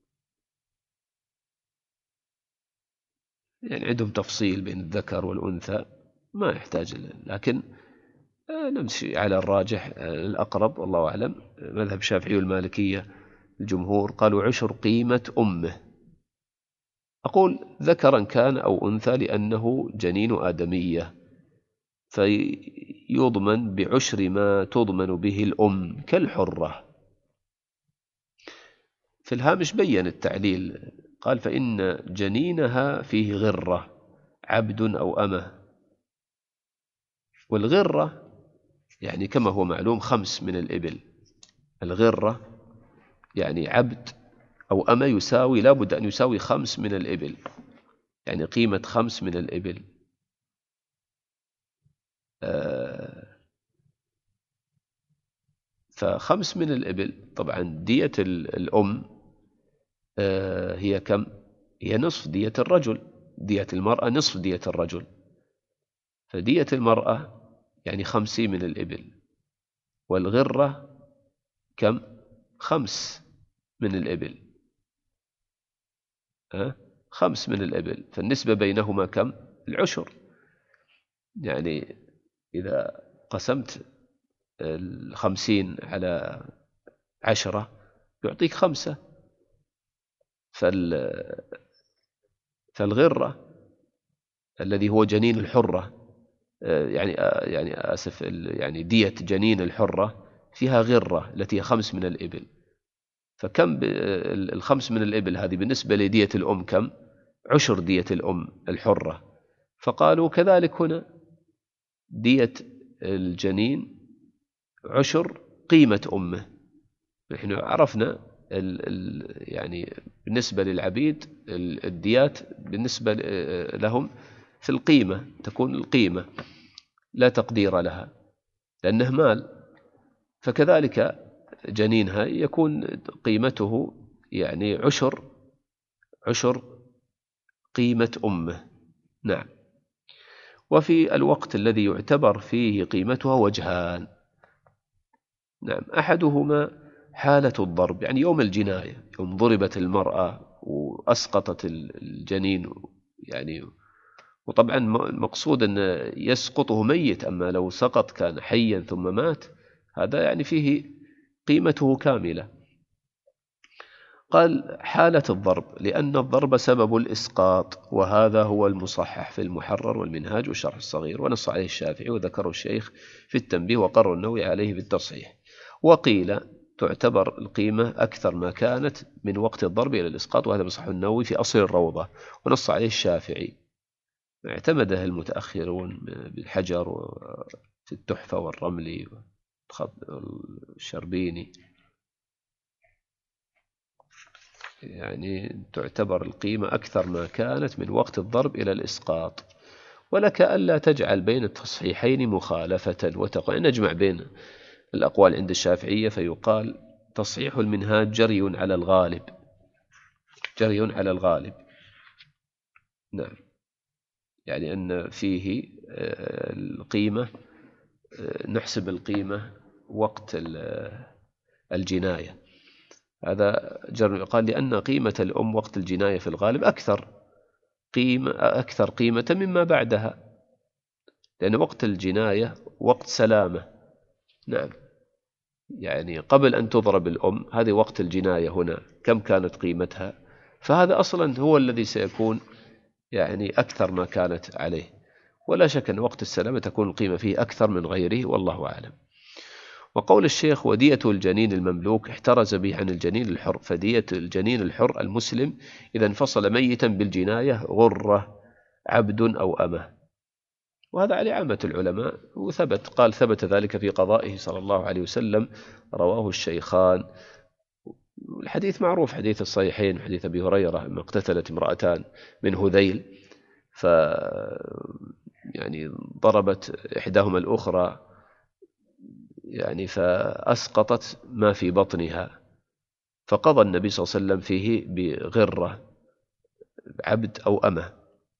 يعني عندهم تفصيل بين الذكر والأنثى، ما يحتاج، لكن نمشي على الراجح الأقرب والله أعلم. مذهب الشافعي والمالكية الجمهور قالوا عشر قيمة أمه. أقول ذكرا كان أو أنثى لأنه جنين آدمية، فيضمن بعشر ما تضمن به الأم كالحرة. في الهامش بين التعليل، قال فإن جنينها فيه غرة عبد أو أمه، والغرة يعني كما هو معلوم خمس من الإبل. الغرة يعني عبد أو أمه يساوي، لا بد أن يساوي خمس من الإبل، يعني قيمة خمس من الإبل. آه فخمس من الإبل، طبعا دية الأم آه هي كم؟ هي نصف دية الرجل، دية المرأة نصف دية الرجل، فدية المرأة يعني خمسين من الإبل، والغرة كم؟ خمس من الإبل. أه؟ خمس من الإبل، فالنسبة بينهما كم؟ العشر. يعني إذا قسمت الخمسين على عشرة يعطيك خمسة. فال فالغرة الذي هو جنين الحرة، يعني يعني آسف يعني دية جنين الحرة فيها غرة التي هي خمس من الإبل، فكم الخمس من الإبل هذه بالنسبة لدية الأم كم؟ عشر دية الأم الحرة. فقالوا كذلك هنا دية الجنين عشر قيمة أمه. نحن عرفنا ال ال يعني بالنسبة للعبيد الديات بالنسبة لهم في القيمة، تكون القيمة لا تقدير لها لأنه مال، فكذلك جنينها يكون قيمته يعني عشر عشر قيمة أمه. نعم. وفي الوقت الذي يعتبر فيه قيمتها وجهان. نعم، أحدهما حالة الضرب، يعني يوم الجناية، يوم ضربت المرأة وأسقطت الجنين، يعني وطبعا المقصود أن يسقطه ميت، أما لو سقط كان حيا ثم مات هذا يعني فيه قيمته كاملة. قال حالة الضرب لأن الضرب سبب الإسقاط، وهذا هو المصحح في المحرر والمنهاج والشرح الصغير، ونص عليه الشافعي وذكره الشيخ في التنبيه وقرر النووي عليه في التصحيح. وقيل تعتبر القيمة أكثر ما كانت من وقت الضرب إلى الإسقاط، وهذا مصحح النووي في أصل الروضة، ونص عليه الشافعي، اعتمده المتأخرون بالحجر في التحفة والرملي والشربيني. يعني تعتبر القيمة أكثر ما كانت من وقت الضرب إلى الإسقاط. ولك ألا تجعل بين التصحيحين مخالفة وتقع، نجمع بين الأقوال عند الشافعية فيقال تصحيح المنهاج جري على الغالب، جري على الغالب. نعم، يعني أن فيه القيمة نحسب القيمة وقت الجناية، هذا جرى. قال لأن قيمة الأم وقت الجناية في الغالب أكثر قيمة أكثر قيمة مما بعدها، لأن وقت الجناية وقت سلامة. نعم، يعني قبل أن تضرب الأم هذه وقت الجناية، هنا كم كانت قيمتها، فهذا أصلا هو الذي سيكون يعني أكثر ما كانت عليه. ولا شك أن وقت السلامة تكون القيمة فيه أكثر من غيره، والله أعلم. وقول الشيخ ودية الجنين المملوك احترز به عن الجنين الحر، فدية الجنين الحر المسلم إذا انفصل ميتا بالجناية غرة عبد أو أمه، وهذا على عامة العلماء، وثبت قال ثبت ذلك في قضائه صلى الله عليه وسلم، رواه الشيخان. الحديث معروف، حديث الصحيحين، حديث أبي هريرة لما اقتتلت امرأتان من هذيل، ف يعني ضربت إحداهما الأخرى يعني فأسقطت ما في بطنها، فقضى النبي صلى الله عليه وسلم فيه بغرة عبد أو أمة.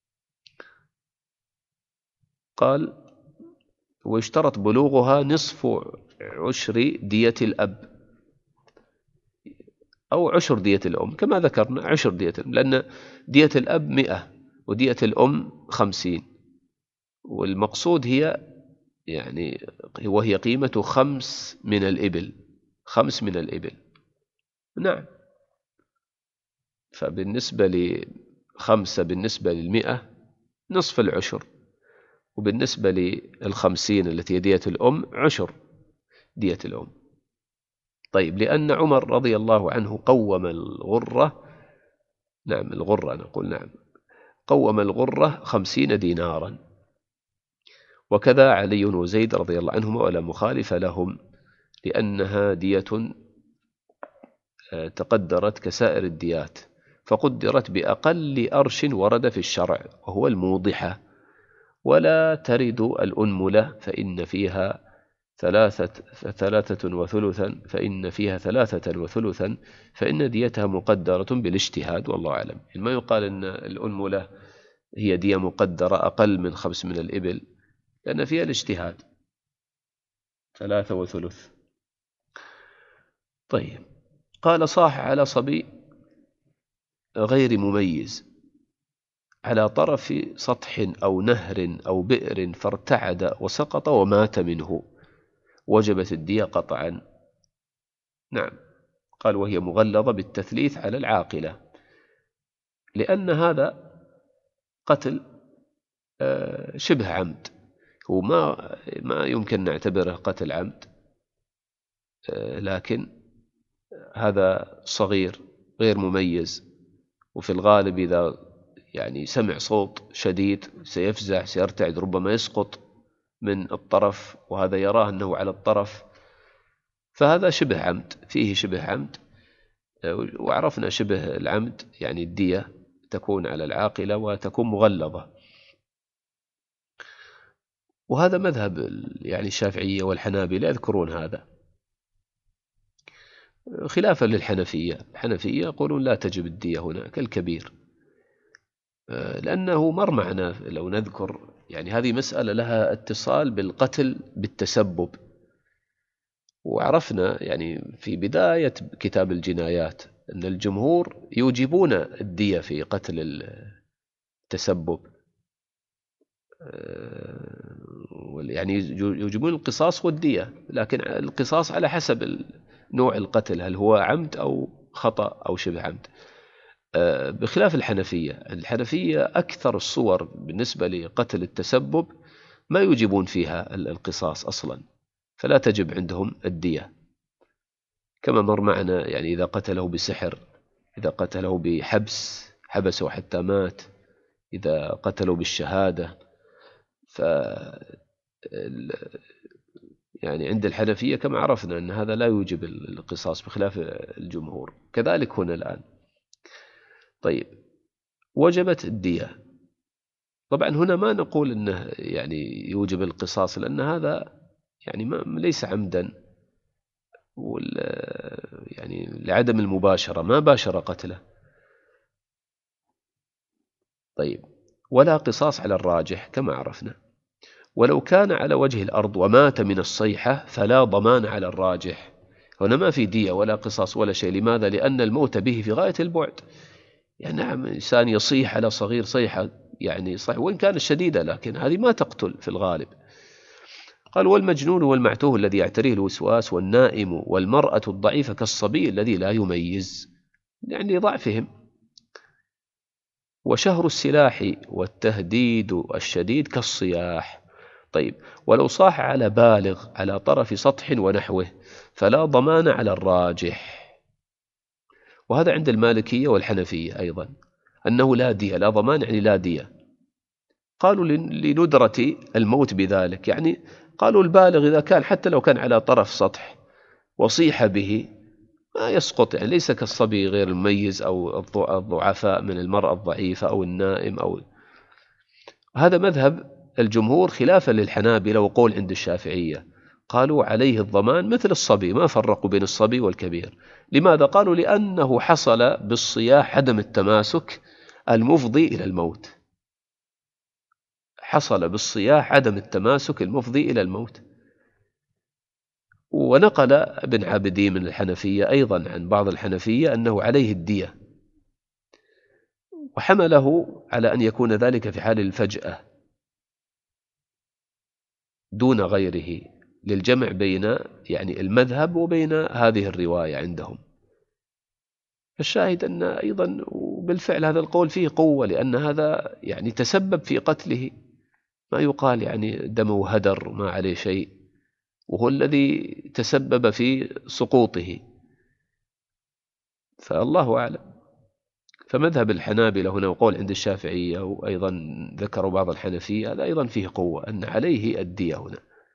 قال ويشترط بلوغها نصف عشر دية الأب أو عشر دية الأم كما ذكرنا، عشر دية الأم، لأن دية الأب مئة ودية الأم خمسين، والمقصود هي يعني وهي قيمة خمس من الإبل، خمس من الإبل. نعم، فبالنسبة لخمسة بالنسبة للمئة نصف العشر، وبالنسبة للخمسين التي هي دية الأم عشر دية الأم. طيب، لأن عمر رضي الله عنه قوم الغرة، نعم الغرة نقول، نعم قوم الغرة خمسين دينارا، وكذا علي وزيد رضي الله عنهما ولا مخالف لهم، لأنها دية تقدرت كسائر الديات، فقدرت بأقل أرش ورد في الشرع وهو الموضحة، ولا ترد الأنملة فإن فيها ثلاثة, ثلاثة وثلثا فإن فيها ثلاثة وثلثا فإن ديتها مقدرة بالاجتهاد، والله أعلم. ما يقال أن الأنملة هي دية مقدرة أقل من خمس من الإبل، لأن فيها الاجتهاد ثلاثة وثلث. طيب، قال صاح على صبي غير مميز على طرف سطح أو نهر أو بئر فارتعد وسقط ومات منه، وجبت الدية قطعا. نعم، قال وهي مغلظة بالتثليث على العاقلة، لأن هذا قتل شبه عمد، وما ما يمكن نعتبره قتل عمد، لكن هذا صغير غير مميز، وفي الغالب إذا يعني سمع صوت شديد سيفزع سيرتعد، ربما يسقط من الطرف وهذا يراه أنه على الطرف، فهذا شبه عمد، فيه شبه عمد. وعرفنا شبه العمد يعني الدية تكون على العاقلة وتكون مغلظة، وهذا مذهب يعني الشافعية والحنابلة يذكرون هذا، خلافا للحنفية. الحنفية يقولون لا تجب الدية هنا كالكبير، لأنه مر معنا لو نذكر يعني هذه مسألة لها اتصال بالقتل بالتسبب، وعرفنا يعني في بداية كتاب الجنايات أن الجمهور يوجبون الدية في قتل التسبب، يعني يوجبون القصاص والدية، لكن القصاص على حسب نوع القتل، هل هو عمد أو خطأ أو شبه عمد، بخلاف الحنفية. الحنفية أكثر الصور بالنسبة لقتل التسبب ما يوجبون فيها القصاص أصلا، فلا تجب عندهم الدية، كما مر معنا يعني إذا قتله بسحر، إذا قتله بحبس حبسه حتى مات، إذا قتله بالشهادة، ف يعني عند الحنفية كما عرفنا أن هذا لا يوجب القصاص بخلاف الجمهور، كذلك هنا الآن. طيب، وجبت الدية. طبعا هنا ما نقول أنه يعني يوجب القصاص، لأن هذا يعني ما ليس عمدا، يعني لعدم المباشرة ما باشر قتله. طيب، ولا قصاص على الراجح كما عرفنا، ولو كان على وجه الأرض ومات من الصيحة فلا ضمان على الراجح. هنا ما في دية ولا قصاص ولا شيء. لماذا؟ لأن الموت به في غاية البعد، يعني نعم إنسان يصيح على صغير صيحة يعني صح وإن كانت شديدة، لكن هذه ما تقتل في الغالب. قال والمجنون والمعتوه الذي يعتريه الوسواس، والنائم، والمرأة الضعيفة كالصبي الذي لا يميز يعني ضعفهم، وشهر السلاح والتهديد الشديد كالصياح. طيب، ولو صاح على بالغ على طرف سطح ونحوه فلا ضمان على الراجح، وهذا عند المالكية والحنفية أيضا، أنه لا دية، لا ضمان يعني لا دية. قالوا لندرة الموت بذلك، يعني قالوا البالغ إذا كان حتى لو كان على طرف سطح وصيح به ما يسقط، يعني ليس كالصبي غير المميز أو الضعفاء من المرأة الضعيفة أو النائم أو هذا مذهب الجمهور خلافا للحنابلة وقول عند الشافعية، قالوا عليه الضمان مثل الصبي، ما فرقوا بين الصبي والكبير. لماذا؟ قالوا لأنه حصل بالصياح عدم التماسك المفضي إلى الموت، حصل بالصياح عدم التماسك المفضي إلى الموت. ونقل ابن عابدين من الحنفية أيضا عن بعض الحنفية أنه عليه الدية، وحمله على أن يكون ذلك في حال الفجأة دون غيره، للجمع بين يعني المذهب وبين هذه الرواية عندهم. الشاهد أن أيضا بالفعل هذا القول فيه قوة، لأن هذا يعني تسبب في قتله، ما يقال يعني دمه هدر ما عليه شيء، وهو الذي تسبب في سقوطه، فالله أعلم. فمذهب الحنابلة هنا وقول عند الشافعية، وأيضا ذكروا بعض الحنفية، هذا أيضا فيه قوة أن عليه الدية هنا.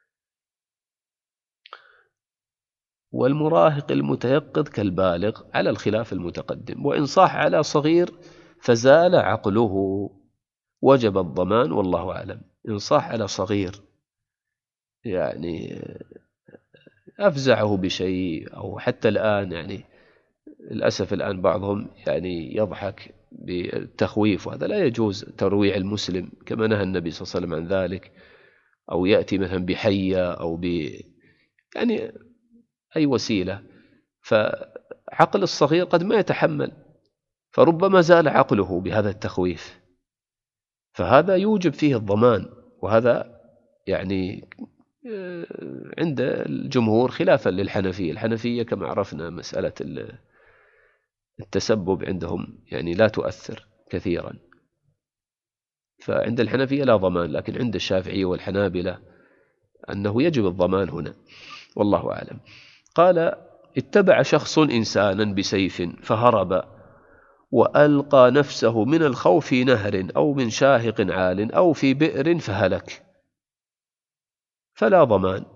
والمراهق المتيقظ كالبالغ على الخلاف المتقدم، وإن صح على صغير فزال عقله وجب الضمان والله أعلم. إن صح على صغير يعني أفزعه بشيء، أو حتى الآن يعني للأسف الآن بعضهم يعني يضحك بالتخويف، وهذا لا يجوز ترويع المسلم كما نهى النبي صلى الله عليه وسلم عن ذلك، أو يأتي مثلا بحية أو ب يعني أي وسيلة، فعقل الصغير قد ما يتحمل، فربما زال عقله بهذا التخويف، فهذا يوجب فيه الضمان. وهذا يعني عند الجمهور خلافا للحنفية. الحنفية كما عرفنا مسألة التسبب عندهم يعني لا تؤثر كثيرا، فعند الحنفية لا ضمان، لكن عند الشافعية والحنابلة أنه يجب الضمان هنا والله أعلم. قال: اتبع شخص إنسانا بسيف فهرب وألقى نفسه من الخوف في نهر أو من شاهق عال أو في بئر فهلك، فلا ضمان،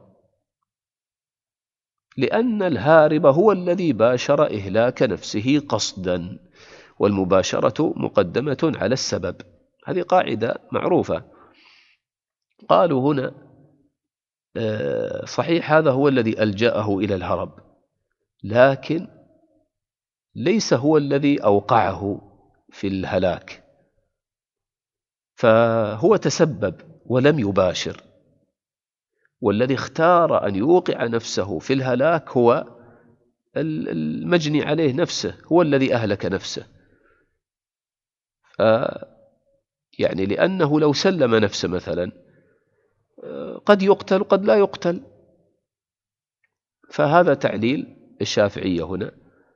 لأن الهارب هو الذي باشر إهلاك نفسه قصدا، والمباشرة مقدمة على السبب. هذه قاعدة معروفة. قالوا هنا صحيح هذا هو الذي ألجأه إلى الهرب، لكن ليس هو الذي أوقعه في الهلاك، فهو تسبب ولم يباشر، والذي اختار أن يوقع نفسه في الهلاك هو المجني عليه نفسه، هو الذي أهلك نفسه. يعني لأنه لو سلم نفسه مثلا قد يقتل وقد لا يقتل، فهذا تعليل الشافعية هنا.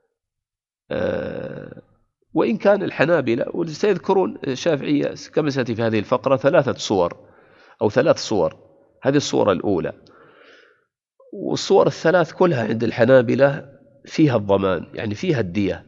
وإن كان الحنابلة وسيذكرون الشافعية كما سيأتي في هذه الفقرة ثلاثة صور أو ثلاث صور. هذه الصورة الأولى، والصور الثلاث كلها عند الحنابلة فيها الضمان، يعني فيها الدية.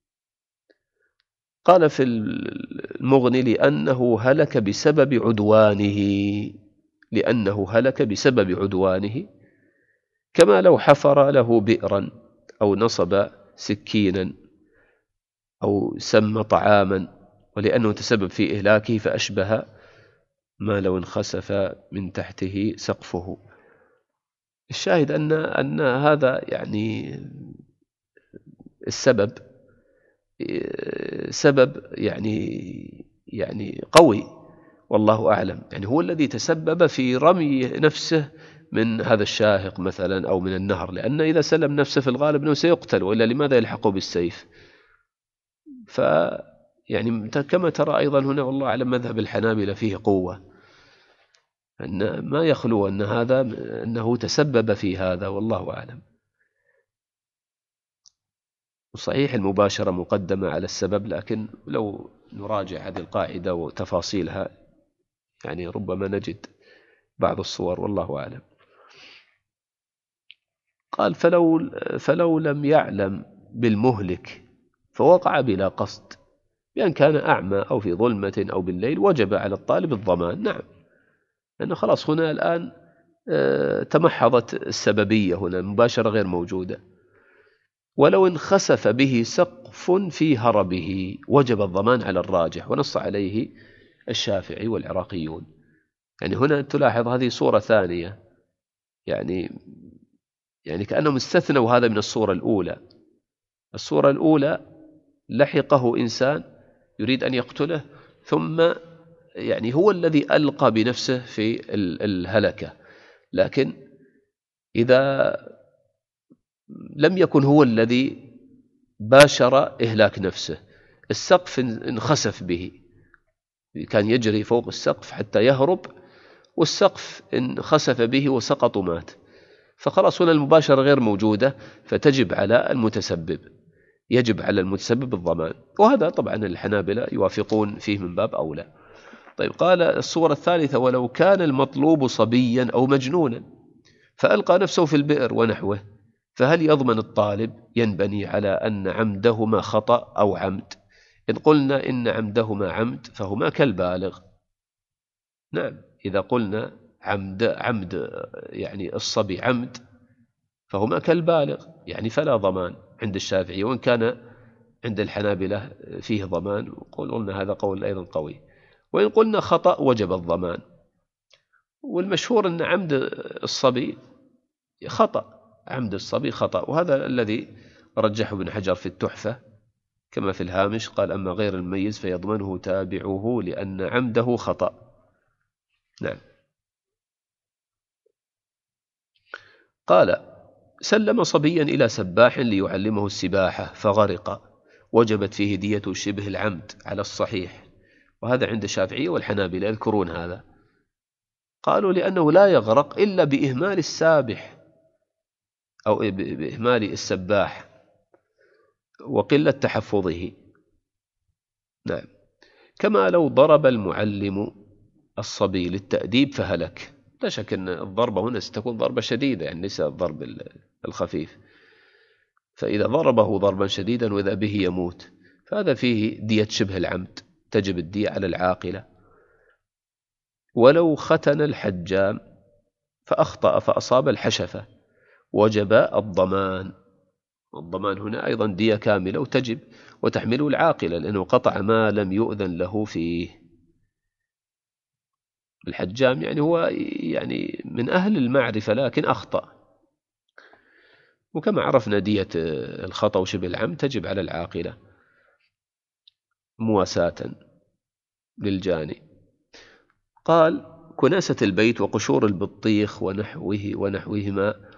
قال في المغني: لأنه هلك بسبب عدوانه، لأنه هلك بسبب عدوانه، كما لو حفر له بئرا أو نصب سكينا أو سم طعاما، ولأنه تسبب في إهلاكه فأشبه ما لو انخسف من تحته سقفه. الشاهد أن أن هذا يعني السبب سبب يعني يعني قوي والله أعلم، يعني هو الذي تسبب في رمي نفسه من هذا الشاهق مثلا أو من النهر، لأن إذا سلم نفسه في الغالب أنه سيقتل، وإلا لماذا يلحقه بالسيف؟ ف يعني كما ترى أيضا هنا والله أعلم مذهب الحنابلة فيه قوة، أن ما يخلو أن هذا أنه تسبب في هذا والله أعلم. وصحيح المباشرة مقدمة على السبب، لكن لو نراجع هذه القاعدة وتفاصيلها يعني ربما نجد بعض الصور والله أعلم. قال: فلو, فلو لم يعلم بالمهلك فوقع بلا قصد، بأن كان أعمى أو في ظلمة أو بالليل، وجب على الطالب الضمان. نعم، لأنه خلاص هنا الآن تمحضت السببية، هنا المباشرة غير موجودة. ولو انخسف به سقف في هربه وجب الضمان على الراجح، ونص عليه الشافعي والعراقيون. يعني هنا تلاحظ هذه صورة ثانية، يعني يعني كأنهم استثنوا هذا من الصورة الأولى. الصورة الأولى لحقه إنسان يريد أن يقتله، ثم يعني هو الذي ألقى بنفسه في الهلكة. لكن إذا لم يكن هو الذي باشر إهلاك نفسه، السقف انخسف به، كان يجري فوق السقف حتى يهرب، والسقف انخسف به وسقط ومات، فخلاص هنا المباشرة غير موجودة، فتجب على المتسبب، يجب على المتسبب الضمان. وهذا طبعا الحنابلة يوافقون فيه من باب أولى. طيب، قال الصورة الثالثة: ولو كان المطلوب صبيا أو مجنونا فألقى نفسه في البئر ونحوه، فهل يضمن الطالب؟ ينبني على أن عمدهما خطأ أو عمد. إن قلنا إن عمدهما عمد فهما كالبالغ. نعم، إذا قلنا عمد عمد يعني الصبي عمد فهما كالبالغ، يعني فلا ضمان عند الشافعي، وإن كان عند الحنابلة فيه ضمان، وقلنا هذا قول أيضا قوي. وإن قلنا خطأ وجب الضمان، والمشهور أن عمد الصبي خطأ، عمد الصبي خطأ، وهذا الذي رجحه ابن حجر في التحفة كما في الهامش، قال: أما غير المميز فيضمنه تابعه لأن عمده خطأ. نعم. قال: سلم صبيا إلى سباح ليعلمه السباحة فغرق، وجبت فيه دية شبه العمد على الصحيح، وهذا عند الشافعية والحنابلة يذكرون هذا. قالوا: لأنه لا يغرق إلا بإهمال السابح أو بإهمال السباح وقلة تحفظه. نعم. كما لو ضرب المعلم الصبي للتأديب فهلك. لا شك أن الضربة هنا ستكون ضربة شديدة، يعني ليس الضرب الخفيف، فإذا ضربه ضربا شديدا وإذا به يموت فهذا فيه دية شبه العمد، تجب الدية على العاقلة. ولو ختن الحجام فأخطأ فأصاب الحشفة وجب الضمان. الضمان هنا أيضا دية كاملة وتجب وتحمله العاقلة، لأنه قطع ما لم يؤذن له فيه. الحجام يعني هو يعني من أهل المعرفة لكن أخطأ، وكما عرفنا دية الخطأ وشبه العمد تجب على العاقلة مواساة للجاني. قال: كناسة البيت وقشور البطيخ ونحوه ونحوهما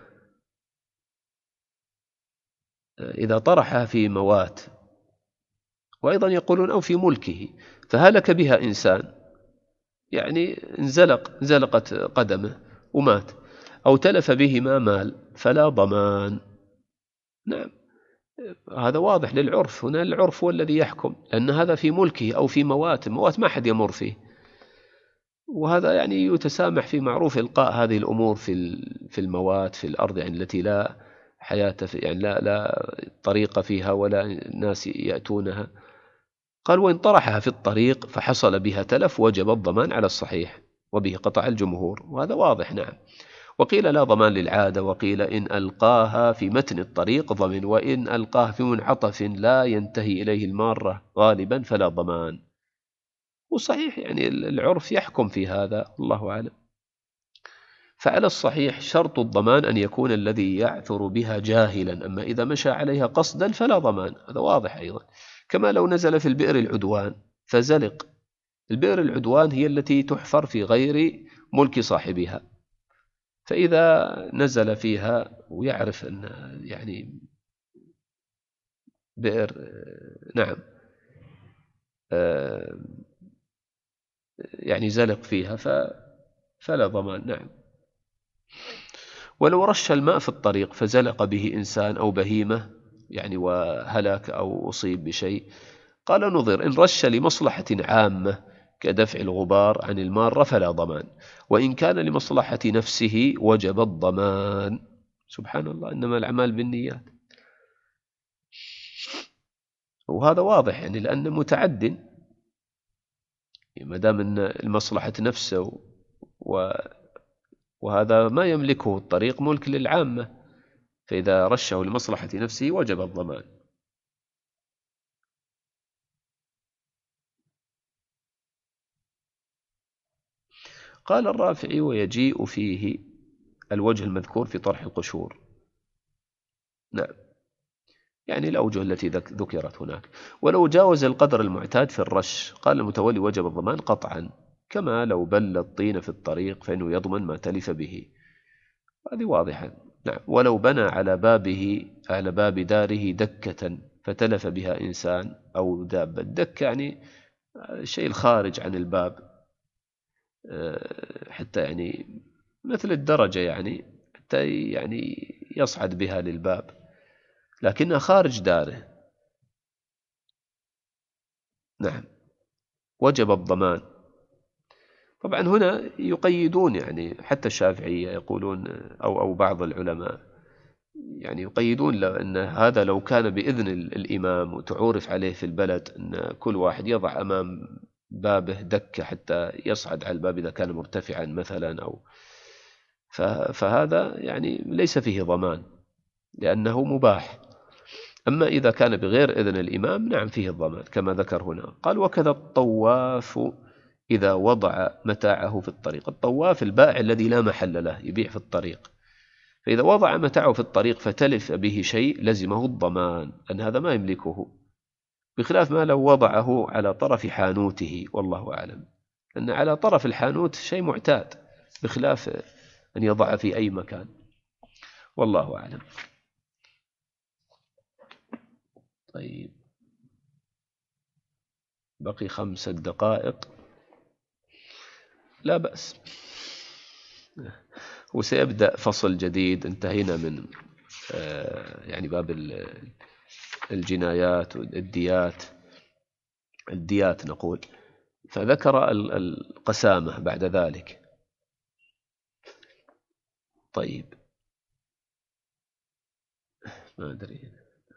إذا طرحها في موات، وأيضا يقولون أو في ملكه، فهلك بها إنسان، يعني انزلق انزلقت قدمه ومات، أو تلف بهما مال، فلا ضمان. نعم، هذا واضح للعرف، هنا العرف هو الذي يحكم، لأن هذا في ملكه أو في موات، موات ما حد يمر فيه، وهذا يعني يتسامح في معروف إلقاء هذه الأمور في في الموات في الأرض، يعني التي لا حياة في، يعني لا لا طريق فيها ولا ناس يأتونها. قال: وإن طرحها في الطريق فحصل بها تلف وجب الضمان على الصحيح، وبه قطع الجمهور، وهذا واضح. نعم. وقيل لا ضمان للعادة، وقيل إن ألقاها في متن الطريق ضمن، وإن ألقاها في منعطف لا ينتهي إليه المارة غالبا فلا ضمان. وصحيح يعني العرف يحكم في هذا، الله أعلم. فعلى الصحيح شرط الضمان أن يكون الذي يعثر بها جاهلا، أما إذا مشى عليها قصدا فلا ضمان، هذا واضح أيضا. كما لو نزل في البئر العدوان فزلق، البئر العدوان هي التي تحفر في غير ملك صاحبها، فإذا نزل فيها ويعرف أن يعني بئر، نعم، يعني زلق فيها فلا ضمان. نعم. ولو رش الماء في الطريق فزلق به إنسان أو بهيمة، يعني وهلك أو أصيب بشيء، قال: نظر، إن رش لمصلحة عامة كدفع الغبار عن المارة فلا ضمان، وإن كان لمصلحة نفسه وجب الضمان. سبحان الله، إنما الأعمال بالنيات. وهذا واضح يعني، لأنه متعد، ما دام أن المصلحة نفسه و وهذا ما يملكه الطريق ملك للعامة، فإذا رشه لمصلحة نفسه وجب الضمان. قال الرافعي: ويجيء فيه الوجه المذكور في طرح القشور. نعم، يعني الأوجه التي ذكرت هناك. ولو جاوز القدر المعتاد في الرش قال المتولي: وجب الضمان قطعا، كما لو بل الطين في الطريق فإنه يضمن ما تلف به. هذه واضحة. نعم. ولو بنى على بابه على باب داره دكة فتلف بها إنسان أو دابة. الدكة يعني الشيء الخارج عن الباب، حتى يعني مثل الدرجة، يعني حتى يعني يصعد بها للباب، لكنها خارج داره. نعم، وجب الضمان. طبعا هنا يقيدون، يعني حتى الشافعية يقولون، أو أو بعض العلماء يعني يقيدون أن هذا لو كان بإذن الإمام وتعورف عليه في البلد، أن كل واحد يضع أمام بابه دكة حتى يصعد على الباب إذا كان مرتفعا مثلا، أو فهذا يعني ليس فيه ضمان لأنه مباح. أما إذا كان بغير إذن الإمام نعم فيه الضمان كما ذكر هنا. قال: وكذا الطواف إذا وضع متاعه في الطريق. الطواف البائع الذي لا محل له، يبيع في الطريق، فإذا وضع متاعه في الطريق فتلف به شيء لزمه الضمان، أن هذا ما يملكه، بخلاف ما لو وضعه على طرف حانوته، والله أعلم. أن على طرف الحانوت شيء معتاد، بخلاف أن يضع في أي مكان، والله أعلم. طيب، بقي خمسة دقائق، لا بأس. وسيبدأ فصل جديد. انتهينا من يعني باب الجنايات والديات، الديات نقول، فذكر القسامة بعد ذلك. طيب، ما أدري،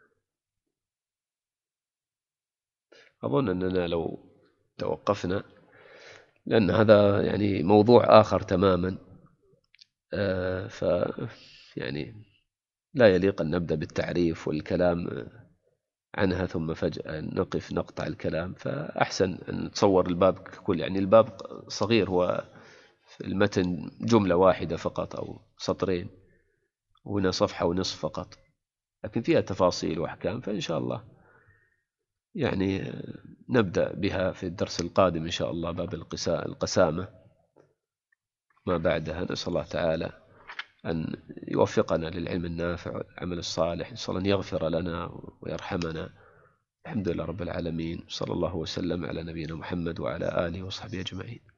أظن أننا لو توقفنا، لأن هذا يعني موضوع آخر تماما، ف يعني لا يليق أن نبدأ بالتعريف والكلام عنها ثم فجأة نقف نقطع الكلام، فأحسن أن نتصور الباب ككل. يعني الباب صغير، هو في المتن جملة واحدة فقط أو سطرين، وهنا صفحة ونصف فقط، لكن فيها تفاصيل وأحكام، فإن شاء الله يعني نبدأ بها في الدرس القادم إن شاء الله، باب القسامة ما بعدها. نسأل الله تعالى أن يوفقنا للعلم النافع والعمل الصالح، نسأل الله أن يغفر لنا ويرحمنا. الحمد لله رب العالمين، صلى الله وسلم على نبينا محمد وعلى آله وصحبه أجمعين.